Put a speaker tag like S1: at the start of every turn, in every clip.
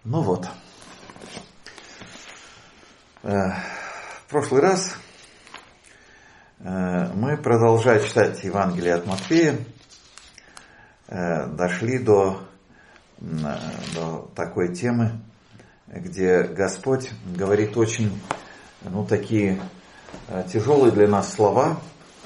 S1: Ну вот. В прошлый раз мы, продолжая читать Евангелие от Матфея, дошли до такой темы, где Господь говорит очень, такие тяжелые для нас слова,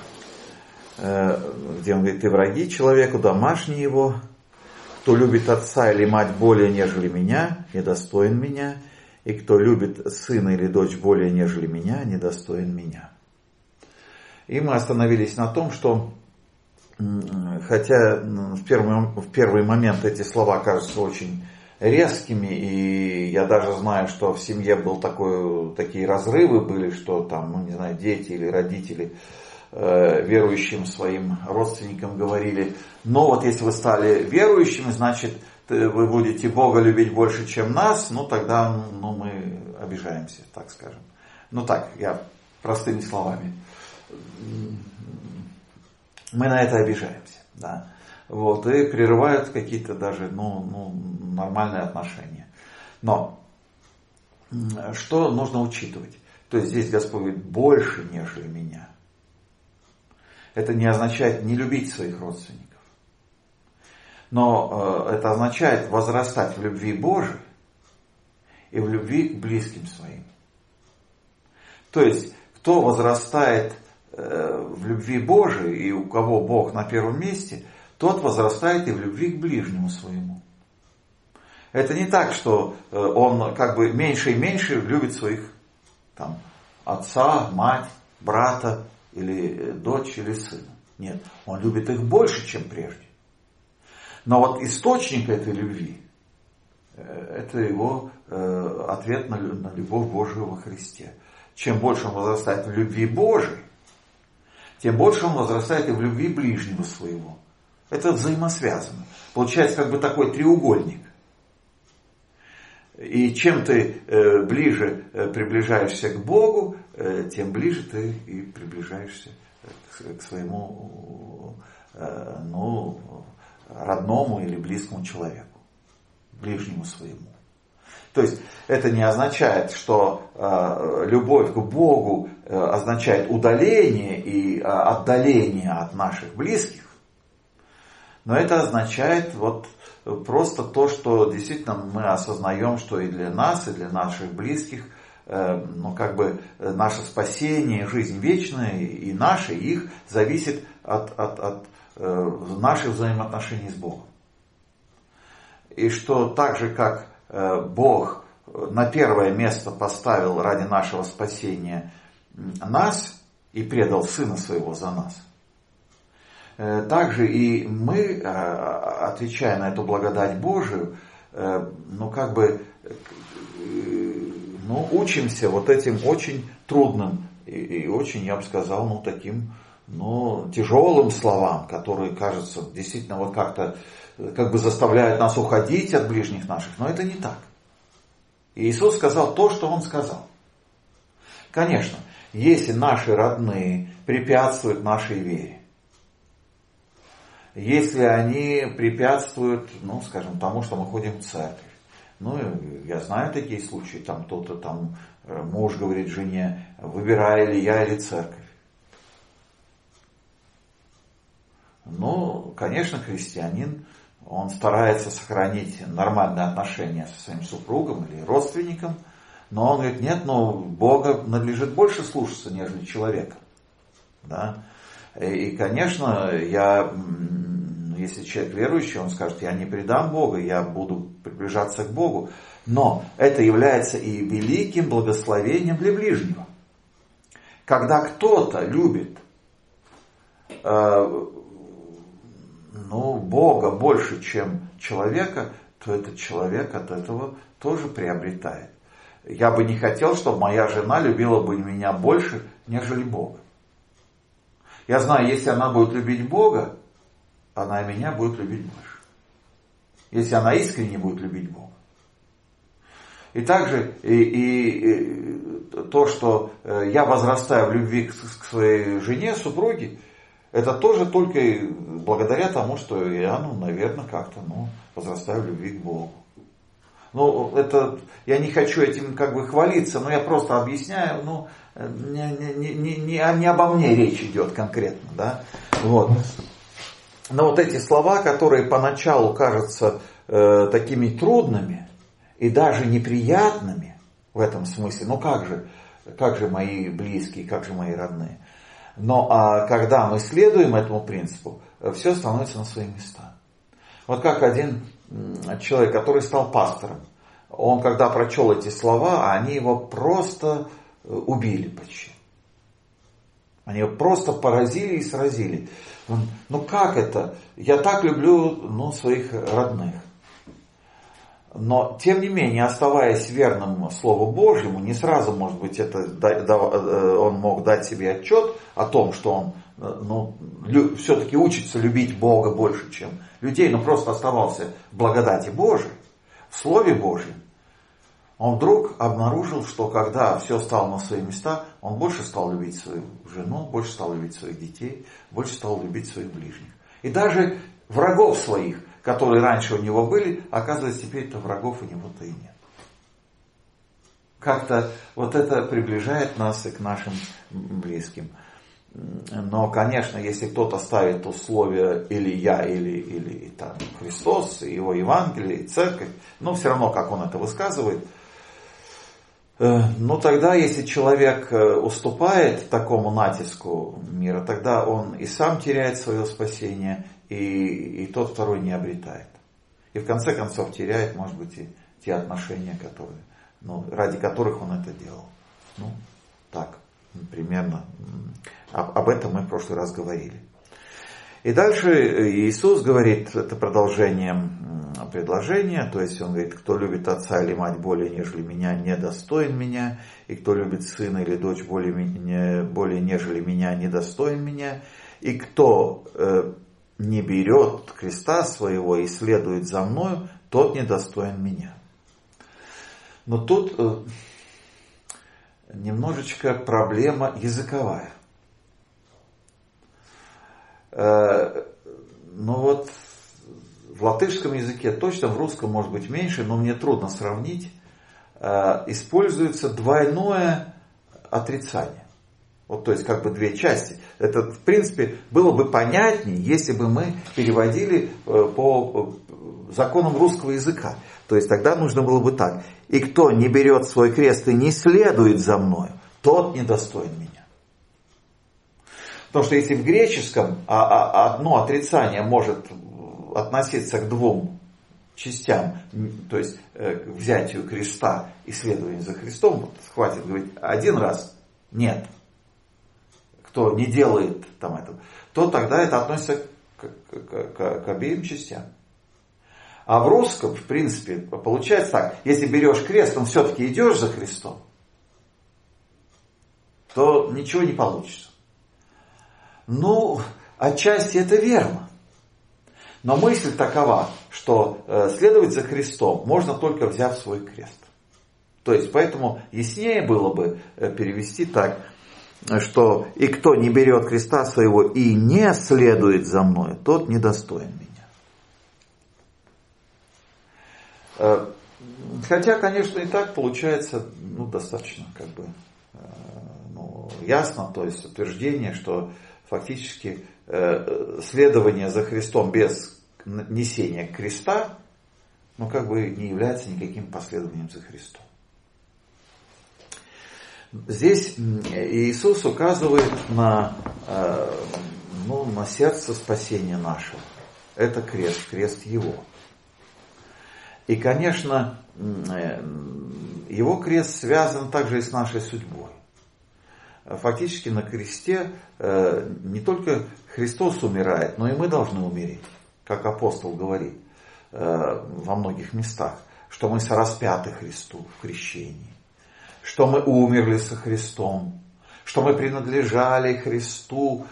S1: где Он говорит: «Ты враги человеку, домашние его, кто любит отца или мать более, нежели меня, недостоин меня, и кто любит сына или дочь более, нежели меня, недостоин меня». И мы остановились на том, что хотя в первый момент эти слова кажутся очень резкими, и я даже знаю, что в семье такие разрывы были, что там, дети или родители верующим своим родственникам говорили: ну вот если вы стали верующими, значит вы будете Бога любить больше, чем нас, тогда мы обижаемся, так скажем. Я простыми словами. Мы на это обижаемся, да. И прерывают какие-то даже, нормальные отношения. Но что нужно учитывать? То есть здесь Господь говорит: больше, нежели меня. Это не означает не любить своих родственников. Но это означает возрастать в любви Божией и в любви к близким своим. То есть, кто возрастает в любви Божией, и у кого Бог на первом месте, тот возрастает и в любви к ближнему своему. Это не так, что он меньше и меньше любит своих отца, мать, брата, или дочь, или сына. Нет, он любит их больше, чем прежде. Но источник этой любви, это его ответ на любовь Божию во Христе. Чем больше он возрастает в любви Божией, тем больше он возрастает и в любви ближнего своего. Это взаимосвязано. Получается такой треугольник. И чем ты ближе приближаешься к Богу, тем ближе ты и приближаешься к своему родному или близкому человеку, ближнему своему. То есть это не означает, что любовь к Богу означает удаление и отдаление от наших близких, но это означает просто то, что действительно мы осознаем, что и для нас, и для наших близких, наше спасение, жизнь вечная, и наша, и их, зависит от наших взаимоотношений с Богом. И что так же, как Бог на первое место поставил ради нашего спасения нас и предал Сына Своего за нас, также и мы, отвечая на эту благодать Божию, учимся этим очень трудным и очень, я бы сказал, таким, тяжелым словам, которые, кажется, действительно как-то заставляют нас уходить от ближних наших. Но это не так. И Иисус сказал то, что Он сказал. Конечно, если наши родные препятствуют нашей вере, если они препятствуют, тому, что мы ходим в церковь. Я знаю такие случаи, кто-то муж говорит жене: выбирай, или я, или церковь. Конечно, христианин, он старается сохранить нормальные отношения со своим супругом или родственником, но он говорит: нет, Бога надлежит больше слушаться, нежели человека. Да? И, конечно, если человек верующий, он скажет: я не предам Бога, я буду приближаться к Богу. Но это является и великим благословением для ближнего. Когда кто-то любит Бога больше, чем человека, то этот человек от этого тоже приобретает. Я бы не хотел, чтобы моя жена любила бы меня больше, нежели Бога. Я знаю, если она будет любить Бога, она и меня будет любить больше. Если она искренне будет любить Бога. И также то, что я возрастаю в любви к своей жене, супруге, это тоже только благодаря тому, что я, наверное, как-то возрастаю в любви к Богу. Ну, это, я не хочу этим как бы хвалиться, но я просто объясняю, ну, не обо мне речь идет конкретно, да. Вот. Но вот эти слова, которые поначалу кажутся такими трудными и даже неприятными в этом смысле, ну как же мои близкие, как же мои родные. Но когда мы следуем этому принципу, все становится на свои места. Вот как один человек, который стал пастором, он когда прочел эти слова, они его просто убили почти. Они его просто поразили и сразили. Он, ну как это? Я так люблю своих родных. Но, тем не менее, оставаясь верным Слову Божьему, не сразу, может быть, он мог дать себе отчет о том, что он все-таки учится любить Бога больше, чем людей, но просто оставался в благодати Божией, в Слове Божьем. Он вдруг обнаружил, что когда все стало на свои места, он больше стал любить свою жену, больше стал любить своих детей, больше стал любить своих ближних. И даже врагов своих, которые раньше у него были, оказывается, теперь-то врагов у него-то и нет. Как-то вот это приближает нас и к нашим близким. Но, конечно, если кто-то ставит условия или я, или там, Христос, и его Евангелие, и церковь, но все равно, как он это высказывает, но тогда, если человек уступает такому натиску мира, тогда он и сам теряет свое спасение, и тот второй не обретает. И в конце концов теряет, может быть, и те отношения, ради которых он это делал. Ну, так, примерно. Об этом мы в прошлый раз говорили. И дальше Иисус говорит, это продолжение предложения, то есть он говорит, кто любит отца или мать более, нежели меня, недостоин меня, и кто любит сына или дочь более, нежели меня, недостоин меня, и кто не берет креста своего и следует за мною, тот недостоин меня. Но тут немножечко проблема языковая. Ну вот в латышском языке, точно в русском может быть меньше, но мне трудно сравнить, используется двойное отрицание. Вот, то есть как бы две части. Это, в принципе, было бы понятнее, если бы мы переводили по законам русского языка. То есть тогда нужно было бы так. И кто не берет свой крест и не следует за мною, тот недостоин меня. Потому что если в греческом одно отрицание может относиться к двум частям, то есть к взятию креста и следованию за Христом, вот хватит говорить один раз, нет, кто не делает там этого, то тогда это относится к обеим частям. А в русском, в принципе, получается так, если берешь крест, но все-таки идешь за Христом, то ничего не получится. Ну, отчасти это верно. Но мысль такова, что следовать за Христом можно только взяв свой крест. То есть, поэтому яснее было бы перевести так, что «и кто не берет креста своего и не следует за мною, тот недостоин меня». Хотя, конечно, и так получается достаточно ясно, то есть утверждение, что фактически следование за Христом без несения креста, не является никаким последованием за Христом. Здесь Иисус указывает на сердце спасения нашего. Это крест Его. И, конечно, Его крест связан также и с нашей судьбой. Фактически на кресте не только Христос умирает, но и мы должны умереть. Как апостол говорит во многих местах, что мы сораспяты Христу в крещении, что мы умерли со Христом, что мы принадлежали Христу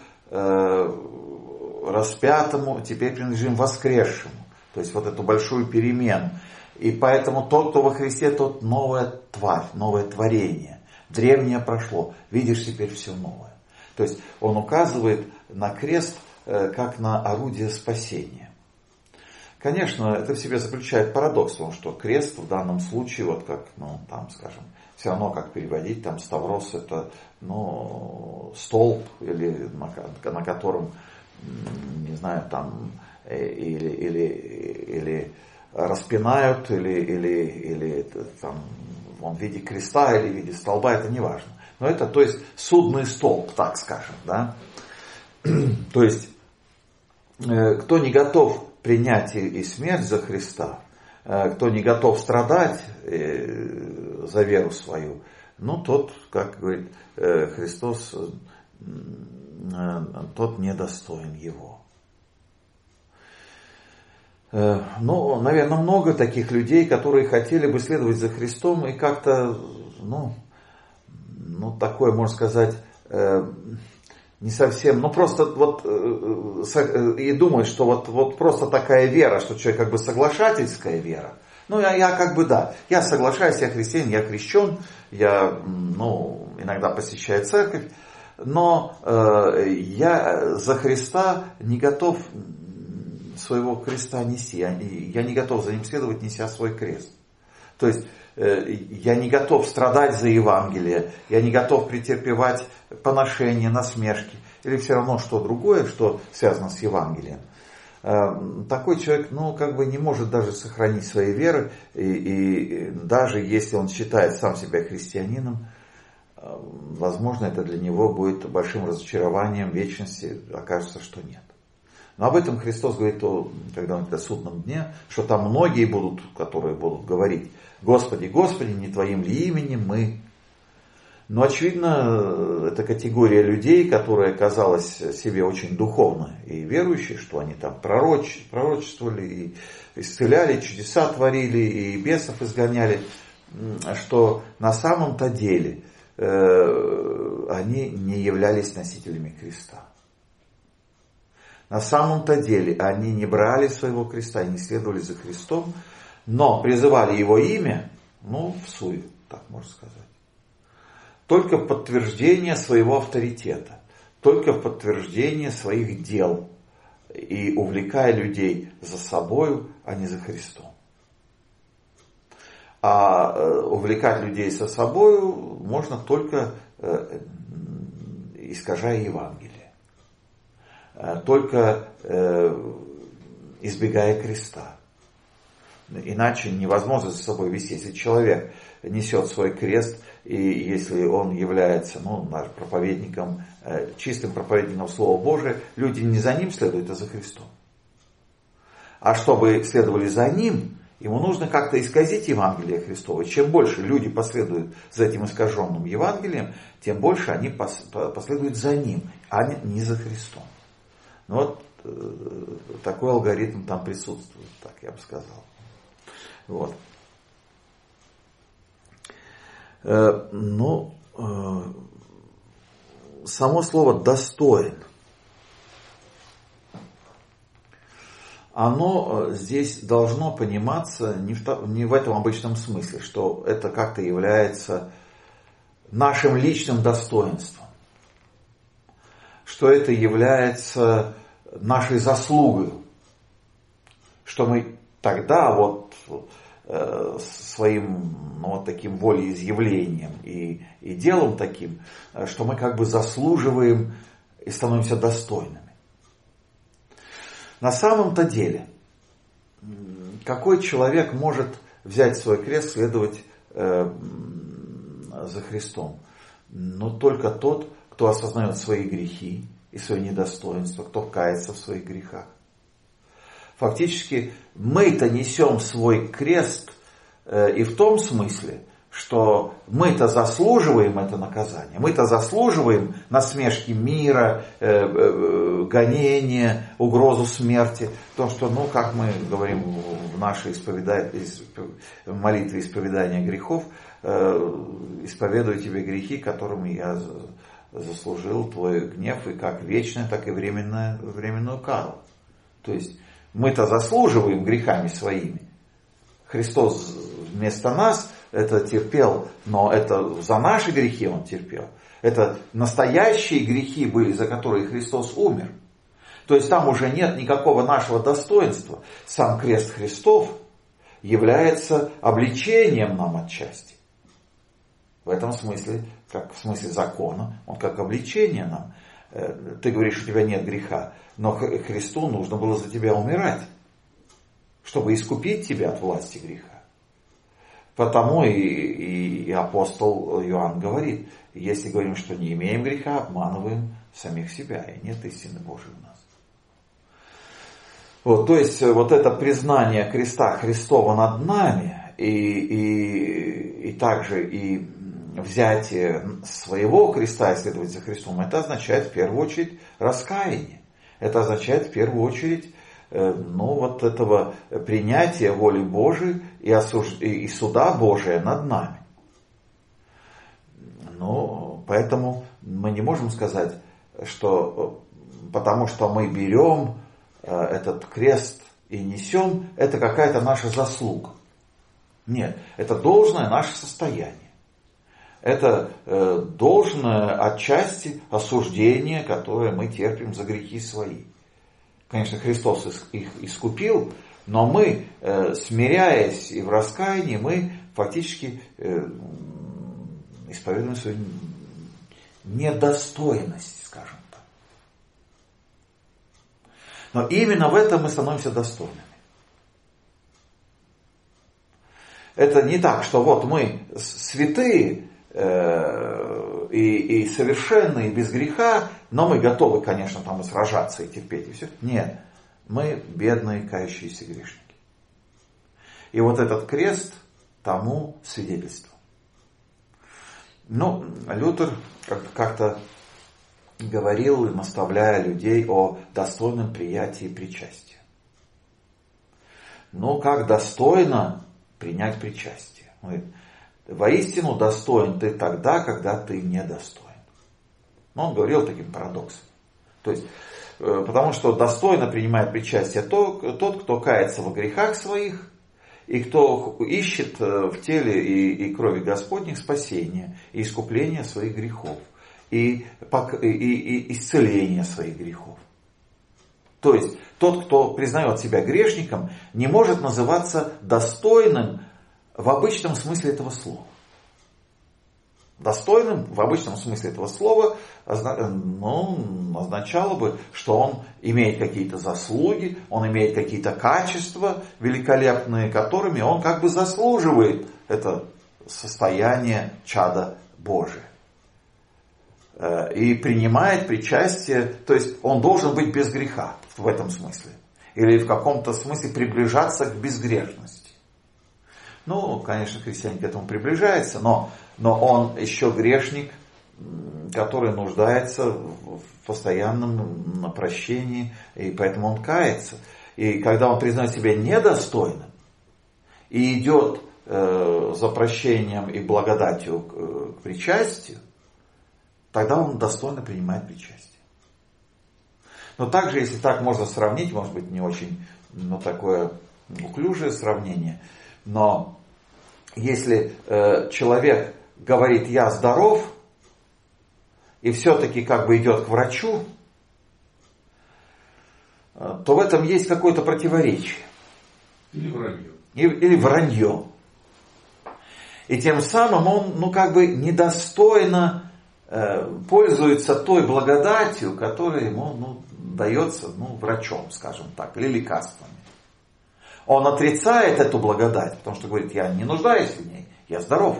S1: распятому, теперь принадлежим воскресшему. То есть вот эту большую перемену. И поэтому тот, кто во Христе, тот новая тварь, новое творение. Древнее прошло, видишь теперь все новое. То есть он указывает на крест как на орудие спасения. Конечно, это в себе заключает парадокс, потому что крест в данном случае, вот как, скажем, все равно как переводить, там ставрос это, столб, или на котором, не знаю, там, или распинают, или там, он в виде креста или в виде столба, это не важно. Но это, то есть, судный столб, так скажем, да. То есть, кто не готов принять и смерть за Христа, кто не готов страдать за веру свою, тот, как говорит Христос, тот недостоин его. Наверное, много таких людей, которые хотели бы следовать за Христом и как-то, такое, можно сказать, не совсем, просто и думают, что вот просто такая вера, что человек как бы соглашательская вера. Я соглашаюсь, я христианин, я крещен, я, иногда посещаю церковь, но я за Христа не готов своего креста нести, я не готов за ним следовать, неся свой крест. То есть, я не готов страдать за Евангелие, я не готов претерпевать поношения, насмешки, или все равно что другое, что связано с Евангелием. Такой человек, не может даже сохранить своей веры, и даже если он считает сам себя христианином, возможно, это для него будет большим разочарованием в вечности, окажется, что нет. Но об этом Христос говорит, когда он говорит о судном дне, что там многие будут, которые будут говорить: Господи, Господи, не Твоим ли именем мы? Но, очевидно, это категория людей, которая казалась себе очень духовной и верующей, что они там пророчествовали, и исцеляли, чудеса творили, и бесов изгоняли, что на самом-то деле они не являлись носителями креста. На самом-то деле они не брали своего креста и не следовали за Христом, но призывали Его имя, всуе, так можно сказать. Только в подтверждение своего авторитета, только в подтверждение своих дел и увлекая людей за собою, а не за Христом. А увлекать людей за собою можно только искажая Евангелие, только избегая креста. Иначе невозможно за собой вести. Если человек несет свой крест, и если он является проповедником, чистым проповедником Слова Божия, люди не за ним следуют, а за Христом. А чтобы следовали за ним, ему нужно как-то исказить Евангелие Христово. Чем больше люди последуют за этим искаженным Евангелием, тем больше они последуют за ним, а не за Христом. Такой алгоритм там присутствует, так я бы сказал. Вот. Само слово «достоин», оно здесь должно пониматься не в этом обычном смысле, что это как-то является нашим личным достоинством, что это является нашей заслугой, что мы тогда своим таким волеизъявлением и делом таким, что мы как бы заслуживаем и становимся достойными. На самом-то деле, какой человек может взять свой крест, следовать за Христом? Только тот, кто осознает свои грехи и свои недостоинства, кто кается в своих грехах. Фактически мы-то несем свой крест и в том смысле, что мы-то заслуживаем это наказание, мы-то заслуживаем насмешки мира, гонения, угрозу смерти. То, что, как мы говорим в нашей молитве исповедания грехов, исповедую тебе грехи, которыми я заслужил твой гнев, и как вечную, так и временную кару. То есть мы-то заслуживаем грехами своими. Христос вместо нас это терпел, но это за наши грехи Он терпел. Это настоящие грехи были, за которые Христос умер. То есть там уже нет никакого нашего достоинства. Сам крест Христов является обличением нам отчасти. В этом смысле, как в смысле закона, он как обличение нам. Ты говоришь, у тебя нет греха, но Христу нужно было за тебя умирать, чтобы искупить тебя от власти греха. Потому и апостол Иоанн говорит, если говорим, что не имеем греха, обманываем самих себя, и нет истины Божией у нас. Вот, то есть вот это признание креста Христова над нами и также и взятие своего креста и следовать за Христом, это означает в первую очередь раскаяние. Это означает в первую очередь вот этого принятия воли Божией и суда Божия над нами. Поэтому мы не можем сказать, что потому что мы берем этот крест и несем, это какая-то наша заслуга. Нет, это должное наше состояние. Это должное отчасти осуждение, которое мы терпим за грехи свои. Конечно, Христос их искупил, но мы, смиряясь и в раскаянии, мы фактически исповедуем свою недостойность, скажем так. Но именно в этом мы становимся достойными. Это не так, что вот мы святые и совершенные, и без греха, но мы готовы, конечно, там и сражаться, и терпеть, и все. Нет, мы бедные, кающиеся грешники. И вот этот крест тому свидетельство. Лютер как-то говорил, наставляя людей о достойном приятии причастия. Как достойно принять причастие? Он говорит, воистину достоин ты тогда, когда ты недостоин. Он говорил таким парадоксом. То есть, потому что достойно принимает причастие тот, кто кается во грехах своих, и кто ищет в теле и крови Господних спасения и искупления своих грехов, и исцеления своих грехов. То есть, тот, кто признает себя грешником, не может называться достойным в обычном смысле этого слова. Достойным в обычном смысле этого слова означало бы, что он имеет какие-то заслуги, он имеет какие-то качества великолепные, которыми он как бы заслуживает это состояние чада Божия. И принимает причастие, то есть он должен быть без греха в этом смысле. Или в каком-то смысле приближаться к безгрешности. Конечно, христианин к этому приближается, но он еще грешник, который нуждается в постоянном прощении, и поэтому он кается. И когда он признает себя недостойным и идет за прощением и благодатью к причастию, тогда он достойно принимает причастие. Но также, если так можно сравнить, может быть, не очень такое уклюжее сравнение, но если человек говорит «я здоров», и все-таки как бы идет к врачу, то в этом есть какое-то противоречие.
S2: Или вранье.
S1: Или вранье. И тем самым он как бы недостойно пользуется той благодатью, которая ему дается врачом, скажем так, или лекарствами. Он отрицает эту благодать, потому что говорит, я не нуждаюсь в ней, я здоров.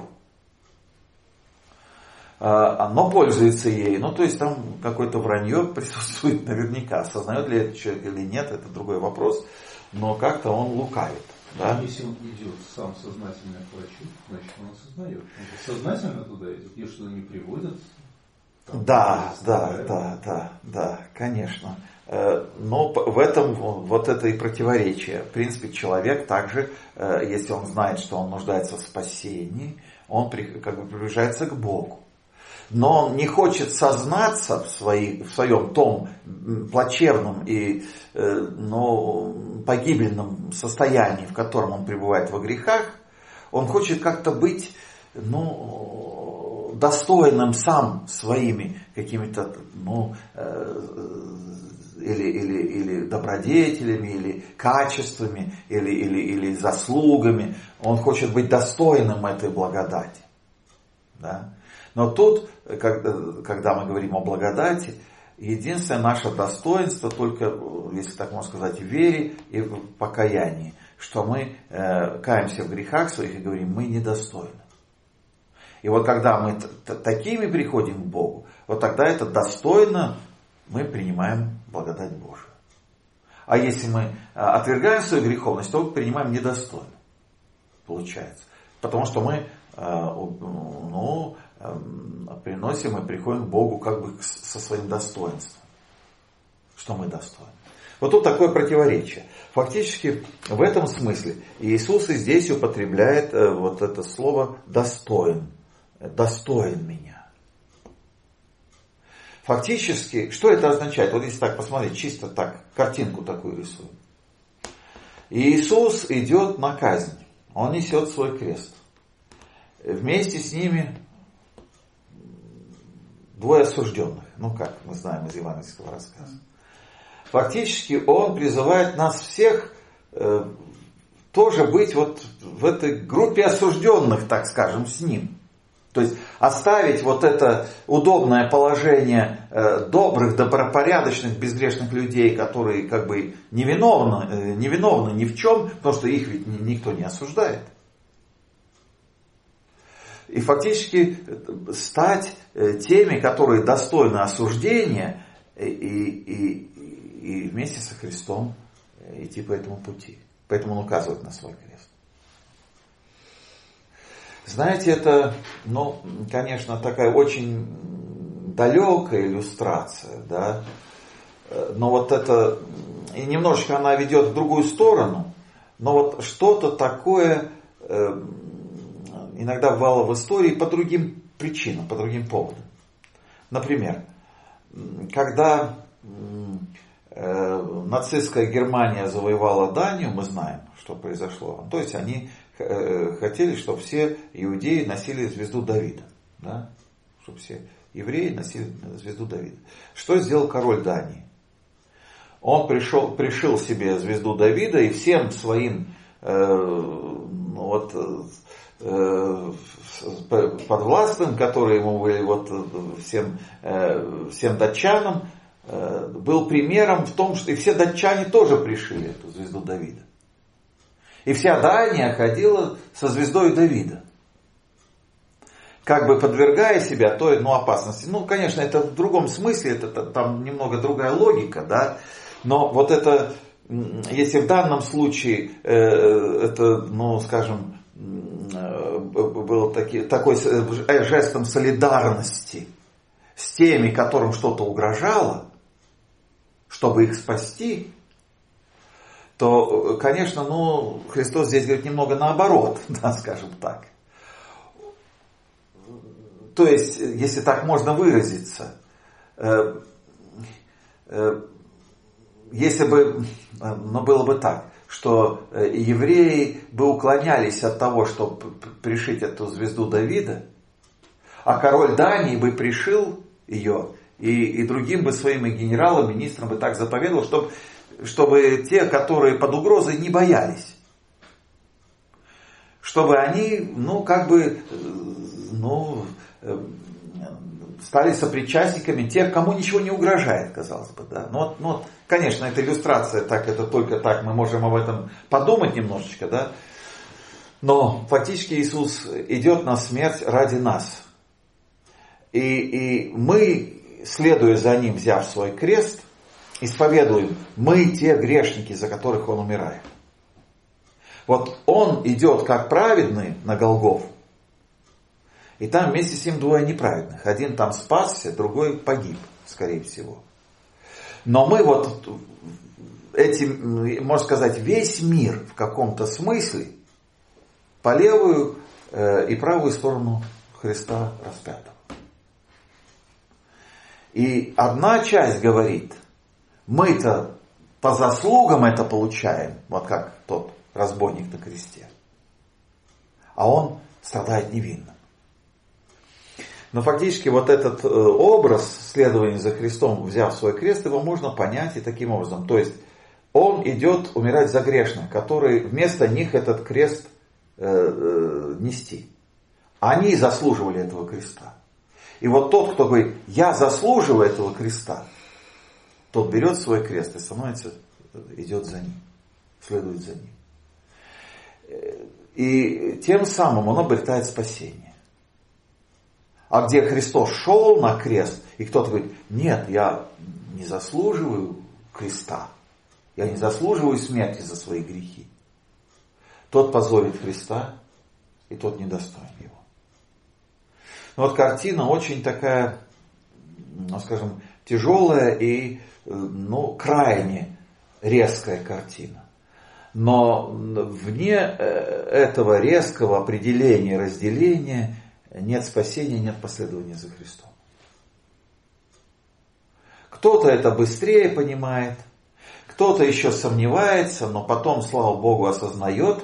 S1: Но пользуется ей. То есть там какое-то вранье присутствует наверняка. Осознает ли это человек или нет, это другой вопрос. Но как-то он лукавит. Да?
S2: Если он идет сам сознательно к врачу, значит он осознает. Он сознательно туда идет, ее что-то не приводят.
S1: Да, конечно. Но в этом вот это и противоречие. В принципе, человек также, если он знает, что он нуждается в спасении, он как бы приближается к Богу. Но он не хочет сознаться в своем том плачевном и погибельном состоянии, в котором он пребывает во грехах. Он хочет как-то быть достойным сам своими какими-то или добродетелями, или качествами, или заслугами. Он хочет быть достойным этой благодати. Да? Но тут, когда мы говорим о благодати, единственное наше достоинство, только, если так можно сказать, в вере и в покаянии, что мы каемся в грехах своих и говорим, мы недостойны. И вот когда мы такими приходим к Богу, вот тогда это достойно, мы принимаем благодать Божию. А если мы отвергаем свою греховность, то принимаем недостойно, получается. Потому что мы приносим и приходим к Богу как бы со своим достоинством. Что мы достойны. Вот тут такое противоречие. Фактически в этом смысле Иисус и здесь употребляет вот это слово «достоин». Достоин меня. Фактически, что это означает? Вот если так посмотреть, чисто так, картинку такую рисуем. Иисус идет на казнь. Он несет свой крест. Вместе с ними двое осужденных. Ну, как мы знаем из евангельского рассказа. Фактически он призывает нас всех тоже быть вот в этой группе осужденных, так скажем, с ним. То есть оставить вот это удобное положение добрых, добропорядочных, безгрешных людей, которые как бы невиновны ни в чем, потому что их ведь никто не осуждает. И фактически стать теми, которые достойны осуждения, и вместе со Христом идти по этому пути. Поэтому он указывает на свой крест. Знаете, это, конечно, такая очень далекая иллюстрация, да, но вот это, и немножечко она ведет в другую сторону, но вот что-то такое иногда бывало в истории по другим причинам, по другим поводам. Например, когда нацистская Германия завоевала Данию, мы знаем, что произошло. То есть они хотели, чтобы все иудеи носили звезду Давида. Да? Чтобы все евреи носили звезду Давида. Что сделал король Дании? Он пришил себе звезду Давида и всем своим подвластным, которые ему были, всем датчанам, был примером в том, что и все датчане тоже пришили эту звезду Давида. И вся Дания ходила со звездой Давида. Как бы подвергая себя той опасности. Конечно, это в другом смысле, это там немного другая логика, да. Но вот это, если в данном случае это, скажем, было такой жестом солидарности с теми, которым что-то угрожало, чтобы их спасти, то, конечно, Христос здесь говорит немного наоборот, да, скажем так. То есть, если так можно выразиться, если бы, было бы так, что евреи бы уклонялись от того, чтобы пришить эту звезду Давида, а король Дании бы пришил ее, и другим бы своим генералам, министрам бы так заповедовал, чтобы те, которые под угрозой, не боялись. Чтобы они, стали сопричастниками тех, кому ничего не угрожает, казалось бы. Да? Конечно, это иллюстрация, это только так, мы можем об этом подумать немножечко, да? Но фактически Иисус идет на смерть ради нас. И мы, следуя за Ним, взяв свой крест, исповедуем, мы те грешники, за которых Он умирает. Вот Он идет как праведный на Голгофу, и там вместе с ним двое неправедных. Один там спасся, другой погиб, скорее всего. Но мы можно сказать, весь мир в каком-то смысле по левую и правую сторону Христа распятого. И одна часть говорит, мы-то по заслугам это получаем, вот как тот разбойник на кресте. А он страдает невинно. Но фактически вот этот образ следования за Христом, взяв свой крест, его можно понять и таким образом. То есть он идет умирать за грешных, которые вместо них этот крест нести. Они заслуживали этого креста. И вот тот, кто говорит, я заслуживаю этого креста, тот берет свой крест и становится, идет за ним, следует за ним. И тем самым он обретает спасение. А где Христос шел на крест, и кто-то говорит, нет, я не заслуживаю креста, я не заслуживаю смерти за свои грехи, тот позорит Христа, и тот недостоин его. Но вот картина очень такая, скажем, тяжелая и крайне резкая картина. Но вне этого резкого определения, разделения нет спасения, нет последования за Христом. Кто-то это быстрее понимает, кто-то еще сомневается, но потом, слава Богу, осознает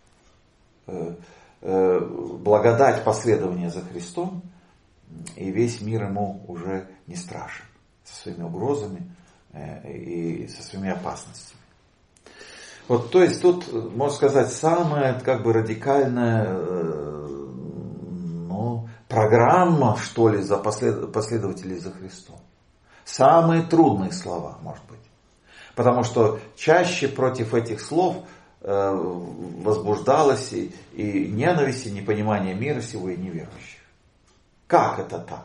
S1: благодать последования за Христом, и весь мир ему уже не страшен со своими угрозами и со своими опасностями. Вот, то есть тут, можно сказать, самая радикальная программа, что ли, за последователей за Христом. Самые трудные слова, может быть. Потому что чаще против этих слов возбуждалась и ненависть, и непонимание мира сего, и неверующих. Как это так?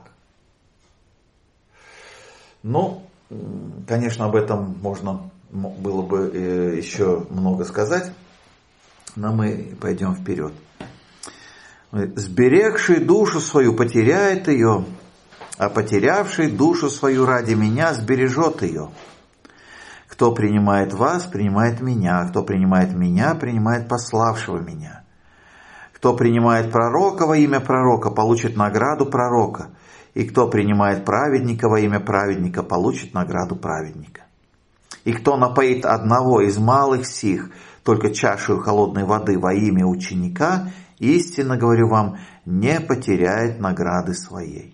S1: Конечно, об этом можно было бы еще много сказать, но мы пойдем вперед. «Сберегший душу свою потеряет ее, а потерявший душу свою ради меня сбережет ее. Кто принимает вас, принимает меня, кто принимает меня, принимает пославшего меня. Кто принимает пророка во имя пророка, получит награду пророка, и кто принимает праведника во имя праведника, получит награду праведника. И кто напоит одного из малых сих только чашею холодной воды во имя ученика, истинно говорю вам, не потеряет награды своей».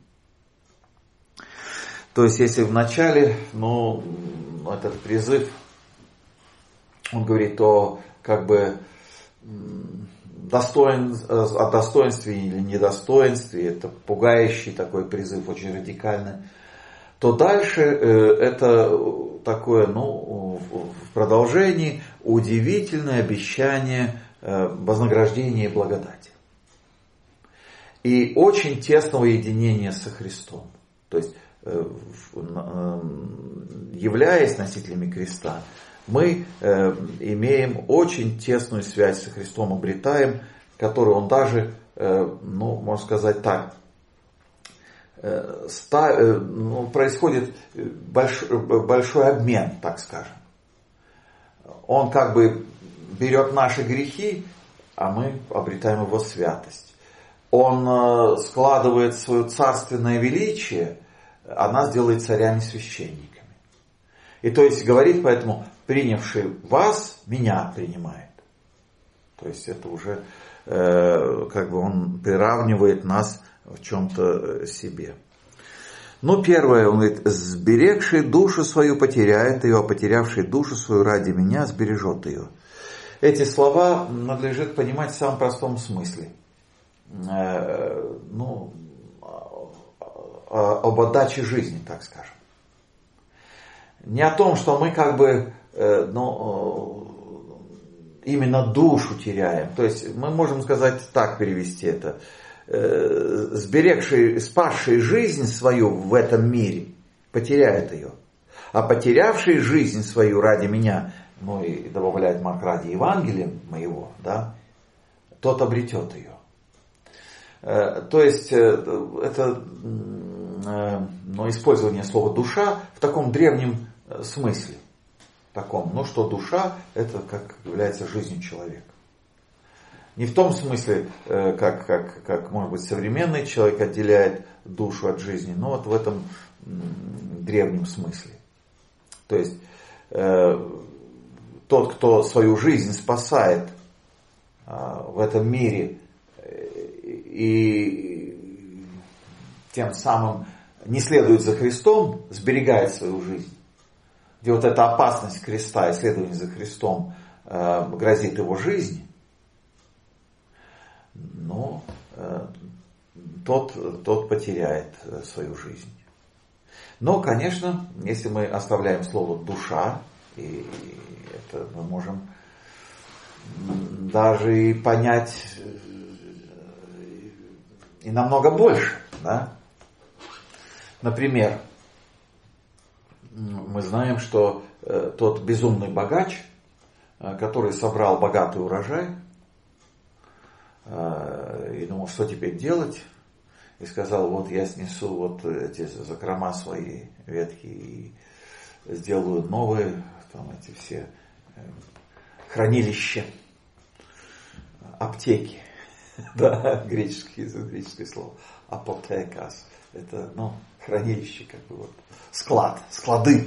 S1: То есть, если вначале, этот призыв, он говорит о о достоинстве или недостоинстве, это пугающий такой призыв, очень радикальный, то дальше это такое, в продолжении удивительное обещание вознаграждения и благодати. И очень тесного единения со Христом. То есть, являясь носителями креста, мы имеем очень тесную связь со Христом, обретаем, которую Он даже, можно сказать так, происходит большой обмен, так скажем. Он берет наши грехи, а мы обретаем Его святость. Он складывает свое царственное величие, а нас делает царями-священниками. И то есть говорит, поэтому принявший вас, меня принимает. То есть это уже он приравнивает нас в чем-то себе. Первое, он говорит, сберегший душу свою потеряет ее, а потерявший душу свою ради меня сбережет ее. Эти слова надлежит понимать в самом простом смысле. Об отдаче жизни, так скажем. Не о том, что мы именно душу теряем. То есть мы можем сказать так, перевести это. Спасший жизнь свою в этом мире потеряет ее. А потерявший жизнь свою ради меня, и добавляет Марк, ради Евангелия моего, тот обретет ее. То есть это использование слова душа в таком древнем смысле. Что душа это является жизнью человека. Не в том смысле, как может быть, современный человек отделяет душу от жизни, но в этом древнем смысле. То есть тот, кто свою жизнь спасает в этом мире и тем самым не следует за Христом, сберегает свою жизнь, где вот эта опасность креста и следование за Христом грозит его жизни, но тот потеряет свою жизнь. Но, конечно, если мы оставляем слово «душа», и это мы можем даже и понять и намного больше, да? Например, мы знаем, что тот безумный богач, который собрал богатый урожай, и думал, что теперь делать, и сказал, вот я снесу вот эти закрома свои ветхие и сделаю новые, там эти все хранилища, аптеки, да, греческое слово, апотекас, это, хранилище, как бы вот, склады.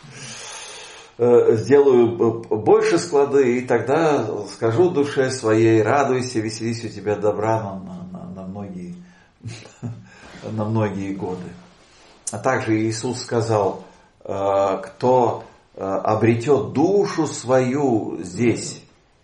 S1: Сделаю больше склады, и тогда скажу душе своей, радуйся, веселись, у тебя добра на многие годы. А также Иисус сказал, кто обретет душу свою здесь,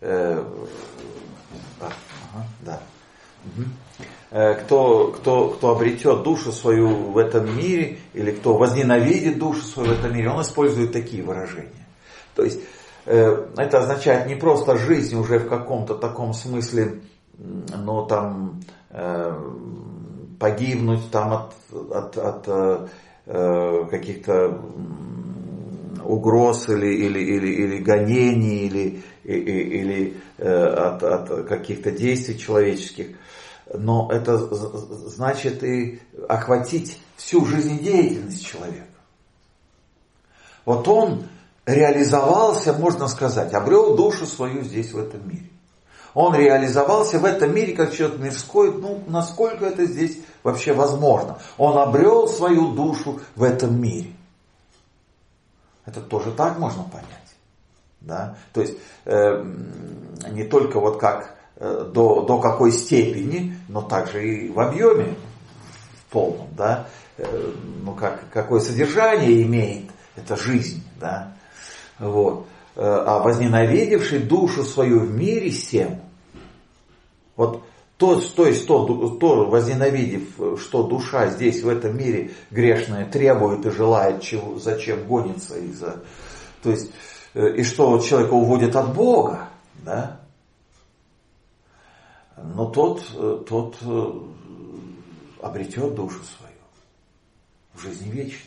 S1: кто обретет душу свою в этом мире, или кто возненавидит душу свою в этом мире, он использует такие выражения. То есть это означает не просто жизнь уже в каком-то таком смысле, но там погибнуть там от каких-то угроз или гонений, или от каких-то действий человеческих. Но это значит и охватить всю жизнедеятельность человека. Вот он реализовался, можно сказать, обрел душу свою здесь, в этом мире. Он реализовался в этом мире как человек мирской, насколько это здесь вообще возможно. Он обрел свою душу в этом мире. Это тоже так можно понять. Да? То есть не только вот как до какой степени, но также и в объеме в полном. Да? Какое содержание имеет эта жизнь. Да? Вот. А возненавидевший душу свою в мире сем, вот то возненавидев, что душа здесь в этом мире грешная требует и желает, зачем гонится, то есть, и что человека уводит от Бога, да? Но тот обретет душу свою в жизни вечной,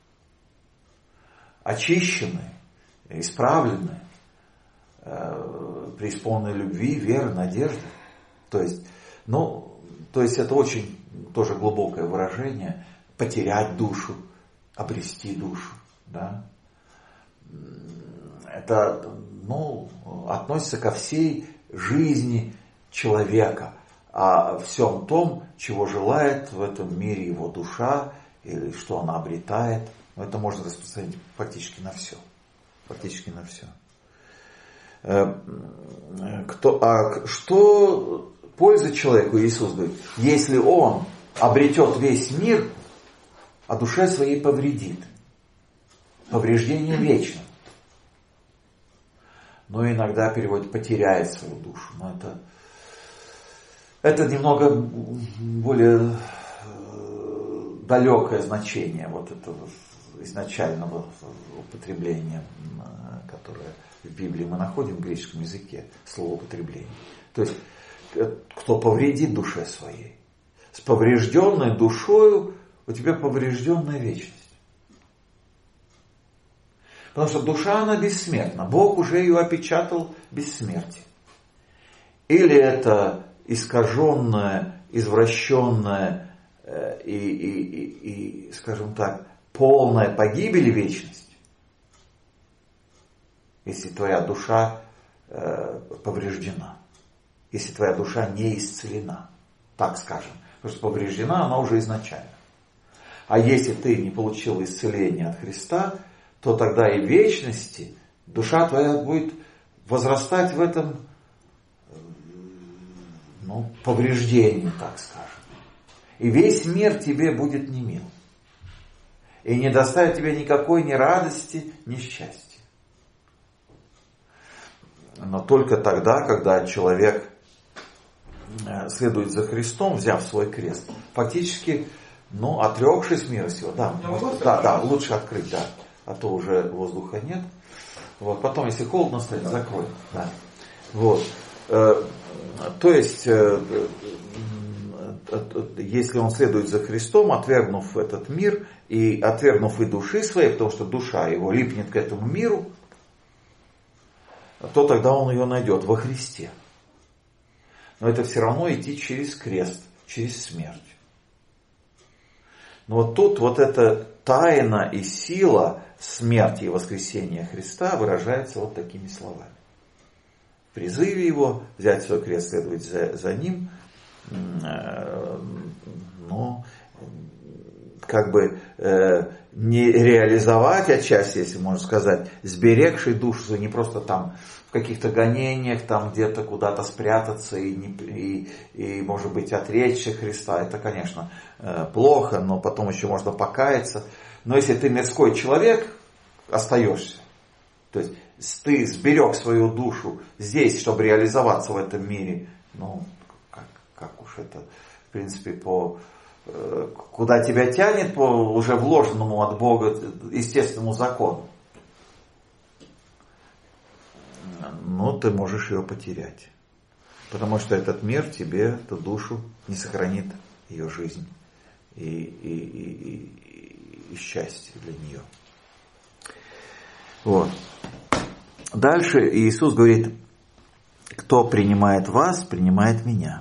S1: очищенной, исправленные, преисполненные любви, веры, надежды. То есть это очень тоже глубокое выражение, потерять душу, обрести душу. Да? Это относится ко всей жизни человека, о всем том, чего желает в этом мире его душа, или что она обретает. Это можно распространить практически на все. Практически на все. Что польза человеку, Иисус говорит, если он обретет весь мир, а душе своей повредит? Повреждение вечно. Но иногда переводит потеряет свою душу. Но это немного более далекое значение вот этого изначального употребления, которое в Библии мы находим в греческом языке, слово употребление. То есть, кто повредит душе своей. С поврежденной душою у тебя поврежденная вечность. Потому что душа, она бессмертна. Бог уже ее опечатал бессмертием. Или это искаженная, извращенная и, скажем так, полная погибель и вечность, если твоя душа повреждена, если твоя душа не исцелена, так скажем, потому что повреждена она уже изначально. А если ты не получил исцеления от Христа, то тогда и в вечности душа твоя будет возрастать в этом повреждении, так скажем. И весь мир тебе будет немил. И не доставит тебе никакой ни радости, ни счастья. Но только тогда, когда человек следует за Христом, взяв свой крест, фактически, отрекшись мира сего, лучше открыть, а то уже воздуха нет. Вот, потом, если холодно станет, закрой. Да. Вот. То есть, если он следует за Христом, отвергнув этот мир и отвергнув и души своей, потому что душа его липнет к этому миру, то тогда он ее найдет во Христе. Но это все равно идти через крест, через смерть. Но вот тут вот эта тайна и сила смерти и воскресения Христа выражается вот такими словами. В призыве его взять свой крест, следовать за ним, не реализовать отчасти, если можно сказать, сберегший душу, не просто там в каких-то гонениях, там где-то куда-то спрятаться и может быть, отречься Христа. Это, конечно, плохо, но потом еще можно покаяться. Но если ты мирской человек, остаешься. То есть ты сберег свою душу здесь, чтобы реализоваться в этом мире. Как уж это, в принципе, куда тебя тянет по уже вложенному от Бога естественному закону. Ты можешь ее потерять. Потому что этот мир тебе, эту душу, не сохранит ее жизнь и счастье для нее. Вот. Дальше Иисус говорит: кто принимает вас, принимает меня.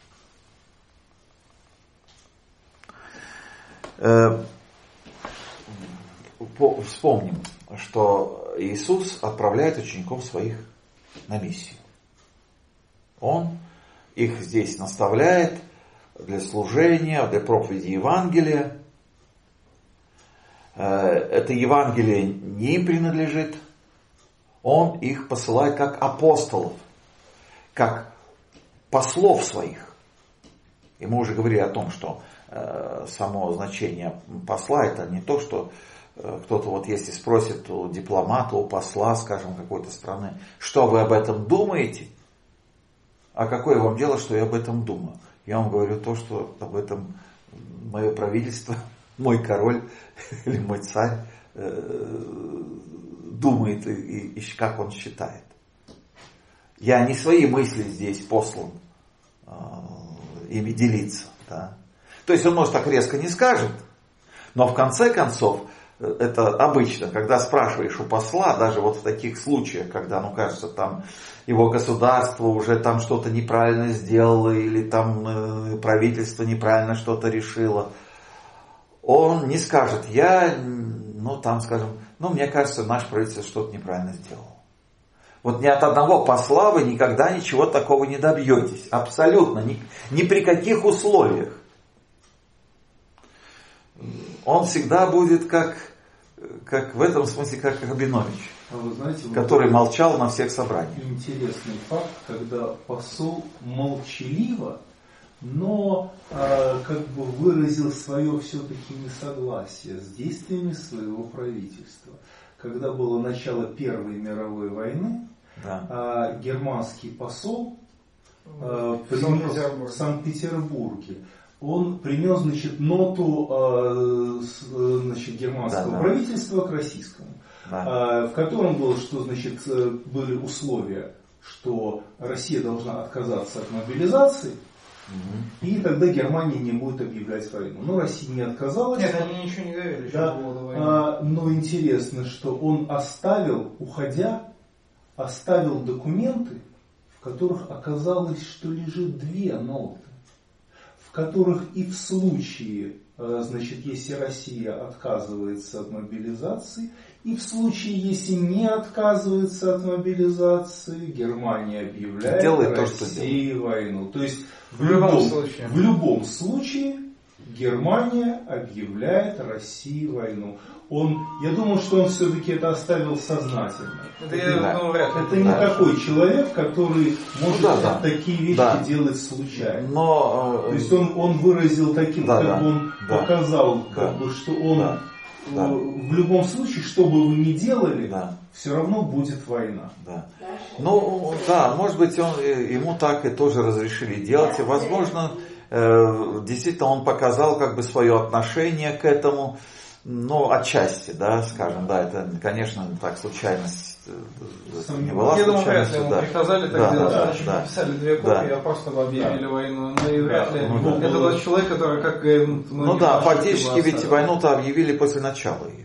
S1: Вспомним, что Иисус отправляет учеников своих на миссию. Он их здесь наставляет для служения, для проповеди Евангелия. Это Евангелие не им принадлежит. Он их посылает как апостолов, как послов своих. И мы уже говорили о том, что само значение посла — это не то, что кто-то если спросит у дипломата, у посла, скажем, какой-то страны, что вы об этом думаете, а какое вам дело, что я об этом думаю? Я вам говорю то, что об этом мое правительство, мой король или мой царь думает и как он считает. Я не свои мысли здесь послан ими делиться. Да? То есть он, может, так резко не скажет, но в конце концов, это обычно, когда спрашиваешь у посла, даже в таких случаях, когда, кажется, там его государство уже там что-то неправильно сделало, или там правительство неправильно что-то решило, он не скажет: мне кажется, наше правительство что-то неправильно сделало. Ни от одного посла вы никогда ничего такого не добьетесь. Абсолютно. Ни при каких условиях. Он всегда будет как в этом смысле, как Рабинович, который молчал на всех собраниях.
S2: Интересный факт, когда посол молчаливо, но выразил свое все-таки несогласие с действиями своего правительства. Когда было начало Первой мировой войны, германский посол в Санкт-Петербурге, он принес, ноту германского правительства к российскому, в котором было, что были условия, что Россия должна отказаться от мобилизации, и тогда Германия не будет объявлять войну. Но Россия не отказалась.
S3: Нет, они ничего не говорили, еще было до войны.
S2: Но интересно, что он оставил документы, в которых оказалось, что лежит две ноты, в которых и в случае, если Россия отказывается от мобилизации, и в случае, если не отказывается от мобилизации, Германия объявляет России войну. То есть в любом случае Германия объявляет России войну. Я думаю, что он все-таки это оставил сознательно. Это не такой человек, который может такие вещи делать случайно. То есть он выразил таким, он показал, что он в любом случае, что бы вы ни делали, все равно будет война.
S1: Может быть, ему так и тоже разрешили делать. И, возможно, действительно он показал свое отношение к этому. Отчасти, скажем, это, конечно, так случайность не была случайностью.
S3: Ему приказали так делать, значит, написали 2 копии, а просто объявили войну. И вряд ли это тот человек, который, как говорит...
S1: фактически ведь войну-то объявили после начала ее.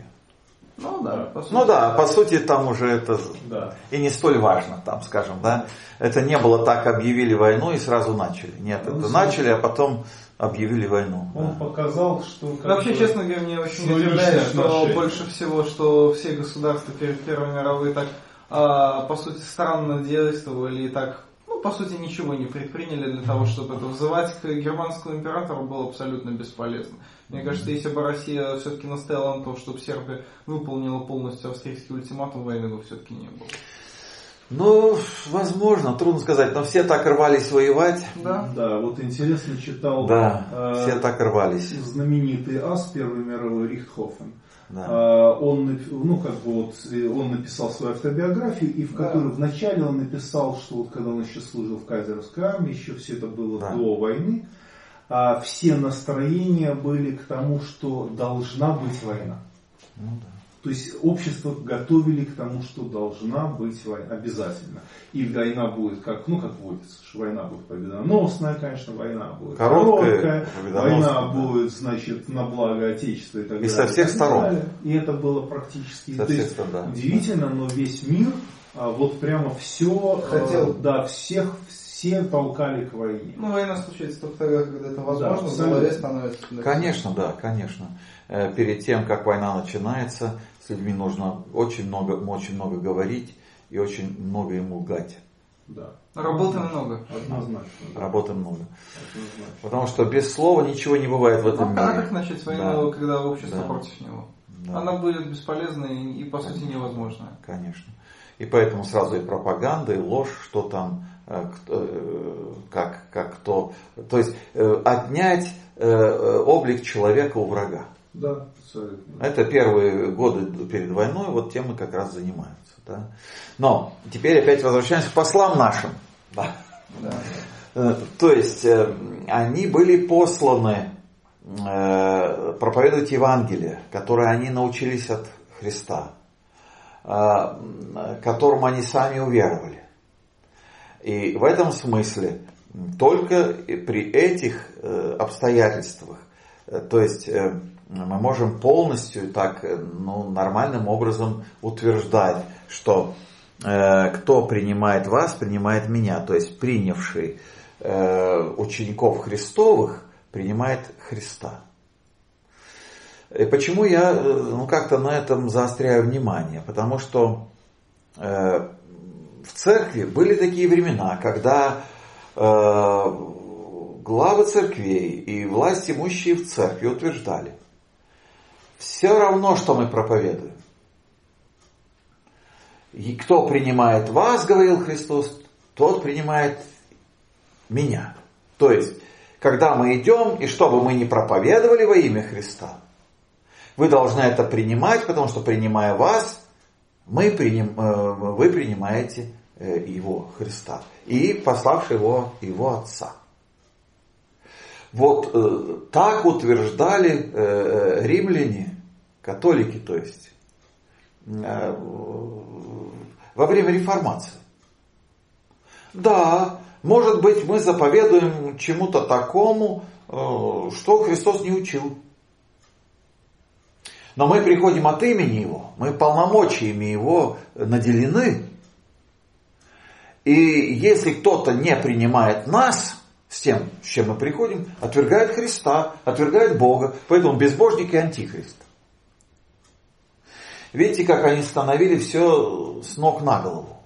S1: По сути, там уже это и не столь важно, там, скажем, это не было так, объявили войну и сразу начали. Нет, это начали, а потом объявили войну.
S2: Он показал, что...
S3: Вообще, честно говоря, мне очень удивляет, что больше всего, что все государства перед Первой мировой так, по сути, странно действовали и так, по сути, ничего не предприняли для того, чтобы это взывать к германскому императору было абсолютно бесполезно. Мне кажется, если бы Россия все-таки настояла на том, чтобы Сербия выполнила полностью австрийский ультиматум, войны бы все-таки не было.
S1: Возможно, трудно сказать, но все так рвались воевать.
S2: Да, вот интересно читал.
S1: Все так рвались.
S2: Знаменитый ас Первой мировой Рихтхофен. Он написал свою автобиографию, и в которой вначале он написал, что когда он еще служил в кайзеровской армии, еще все это было до войны, все настроения были к тому, что должна быть война. То есть общество готовили к тому, что должна быть война, обязательно. И война будет, как водится, что война будет победоносная, конечно, война будет короткая, война будет, на благо Отечества и так далее.
S1: И со всех сторон.
S2: И это было практически
S1: удивительно,
S2: но весь мир прямо все хотел, все толкали к войне.
S3: Война случается только тогда, когда это возможно, в голове становится.
S1: Конечно. Перед тем, как война начинается, с людьми нужно очень много говорить и очень много им лгать.
S3: Работы много.
S2: Однозначно.
S1: Работы много. Потому что без слова ничего не бывает в этом мире.
S3: А как начать войну, когда общество против него? Она будет бесполезной и по сути невозможной.
S1: Конечно. И поэтому сразу и пропаганда, и ложь, что там, как кто. То есть отнять облик человека у врага.
S2: Да, абсолютно.
S1: Это первые годы перед войной, тем и как раз занимаются. Но теперь опять возвращаемся к послам нашим. То есть они были посланы проповедовать Евангелие, которое они научились от Христа, которому они сами уверовали. И в этом смысле только при этих обстоятельствах, то есть мы можем полностью так нормальным образом утверждать, что кто принимает вас, принимает меня. То есть принявший учеников Христовых принимает Христа. И почему я как-то на этом заостряю внимание? Потому что в церкви были такие времена, когда главы церквей и власть имущие в церкви утверждали: все равно, что мы проповедуем. И кто принимает вас, говорил Христос, тот принимает меня. То есть, когда мы идем, и что бы мы ни проповедовали во имя Христа, вы должны это принимать, потому что, принимая вас, вы принимаете Его, Христа, и пославший Его Отца. Так утверждали римляне, католики, то есть, во время реформации. Да, может быть, мы заповедуем чему-то такому, что Христос не учил. Но мы приходим от имени Его, мы полномочиями Его наделены. И если кто-то не принимает нас с тем, с чем мы приходим, отвергает Христа, отвергает Бога. Поэтому безбожник и антихрист. Видите, как они становились все с ног на голову.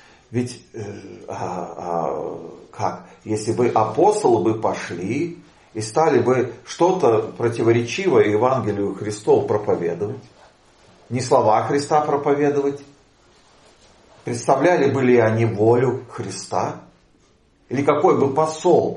S1: Ведь как? Если бы апостолы бы пошли и стали бы что-то противоречивое Евангелию Христову проповедовать, не слова Христа проповедовать, представляли бы ли они волю Христа, или какой бы посол,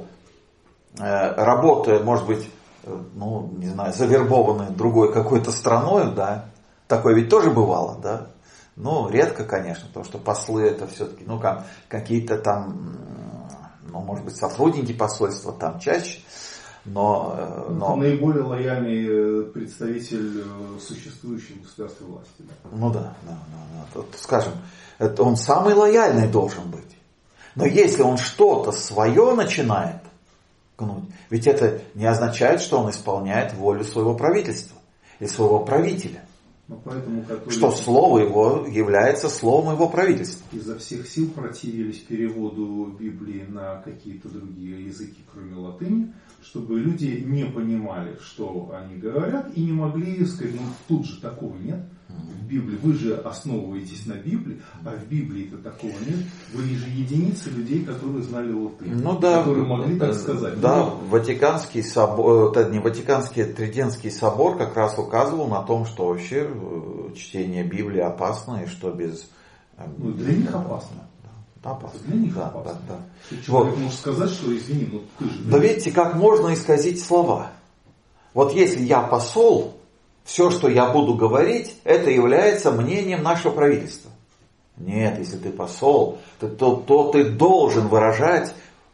S1: работая, может быть, не знаю, завербованный другой какой-то страной, да, такое ведь тоже бывало, да, редко, конечно, потому что послы это все-таки, какие-то там, может быть, сотрудники посольства там чаще, но...
S2: Наиболее лояльный представитель существующей государственной власти. Да?
S1: Скажем, он самый лояльный должен быть. Но если он что-то свое начинает гнуть, ведь это не означает, что он исполняет волю своего правительства или своего правителя.
S2: Поэтому
S1: что слово его является словом его правительства.
S2: Изо всех сил противились переводу Библии на какие-то другие языки, кроме латыни, чтобы люди не понимали, что они говорят, и не могли сказать, тут же такого нет. В Библии вы же основываетесь на Библии, а в Библии-то такого нет. Вы же единицы людей, которые знали латынь, которые могли так сказать.
S1: Да, Ватиканский собор, не Ватиканский, а Тридентский собор как раз указывал на том, что вообще чтение Библии опасно, и что без...
S2: для них опасно.
S1: Опасно.
S2: Для них опасно. Человек может сказать, что извини, ты же...
S1: Да видите, как можно исказить слова. Вот если я посол, все, что я буду говорить, это является мнением нашего правительства. Нет, если ты посол, то ты должен выражать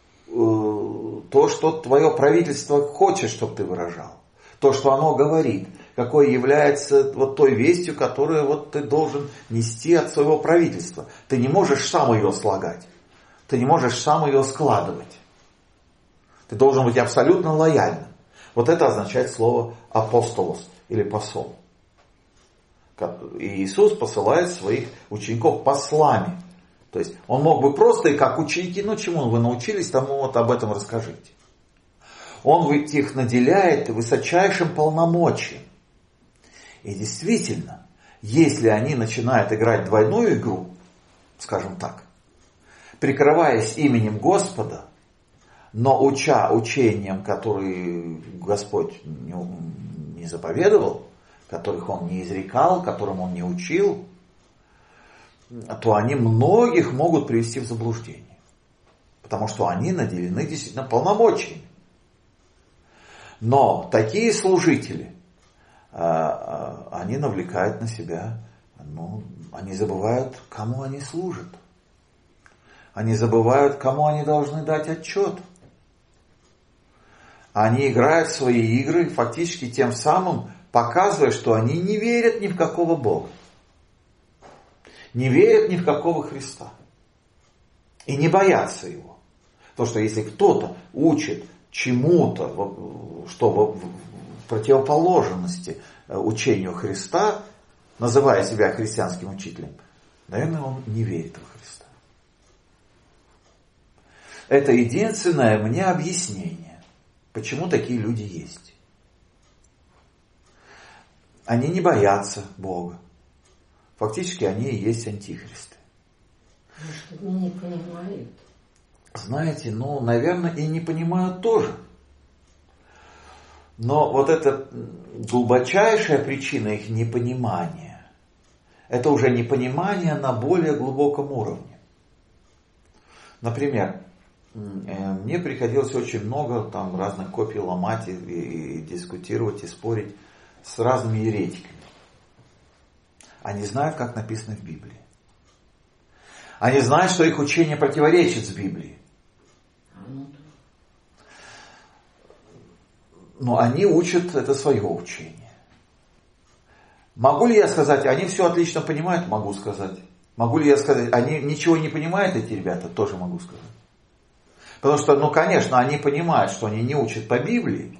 S1: то, что твое правительство хочет, чтобы ты выражал. То, что оно говорит. Какой является той вестью, которую ты должен нести от своего правительства. Ты не можешь сам ее слагать. Ты не можешь сам ее складывать. Ты должен быть абсолютно лояльным. Вот это означает слово апостолос или посол. И Иисус посылает своих учеников послами. То есть он мог бы просто и как ученики, чему вы научились, тому об этом расскажите. Он их наделяет высочайшим полномочием. И действительно, если они начинают играть двойную игру, скажем так, прикрываясь именем Господа, но уча учением, которые Господь не заповедовал, которых Он не изрекал, которым Он не учил, то они многих могут привести в заблуждение. Потому что они наделены действительно полномочиями. Но такие служители, они навлекают на себя, они забывают, кому они служат. Они забывают, кому они должны дать отчет. Они играют в свои игры, фактически тем самым показывая, что они не верят ни в какого Бога. Не верят ни в какого Христа. И не боятся Его. Потому что если кто-то учит чему-то, что в противоположности учению Христа, называя себя христианским учителем, наверное, он не верит в Христа. Это единственное мне объяснение, почему такие люди есть. Они не боятся Бога. Фактически они и есть антихристы.
S4: Может, они не понимают.
S1: Знаете, наверное, и не понимают тоже. Но вот эта глубочайшая причина их непонимания, это уже непонимание на более глубоком уровне. Например, мне приходилось очень много разных копий ломать и дискутировать, и спорить с разными еретиками. Они знают, как написано в Библии. Они знают, что их учение противоречит с Библией. Но они учат это свое учение. Могу ли я сказать, они все отлично понимают? Могу сказать. Могу ли я сказать, они ничего не понимают, эти ребята? Тоже могу сказать. Потому что, конечно, они понимают, что они не учат по Библии,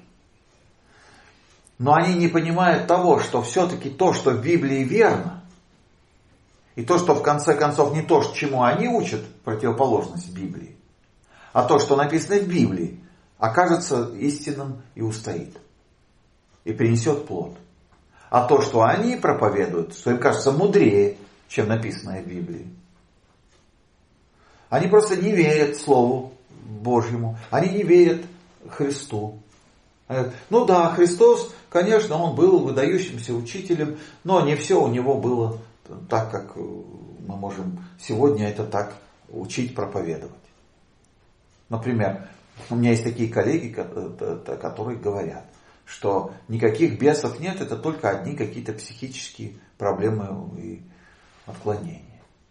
S1: но они не понимают того, что все-таки то, что в Библии верно, и то, что в конце концов не то, чему они учат, противоположность Библии, а то, что написано в Библии, окажется истинным и устоит. И принесет плод. А то, что они проповедуют, что им кажется мудрее, чем написанное в Библии. Они просто не верят Слову Божьему. Они не верят Христу. Ну да, Христос, конечно, он был выдающимся учителем, но не все у него было так, как мы можем сегодня это так учить, проповедовать. Например, у меня есть такие коллеги, которые говорят, что никаких бесов нет, это только одни какие-то психические проблемы и отклонения.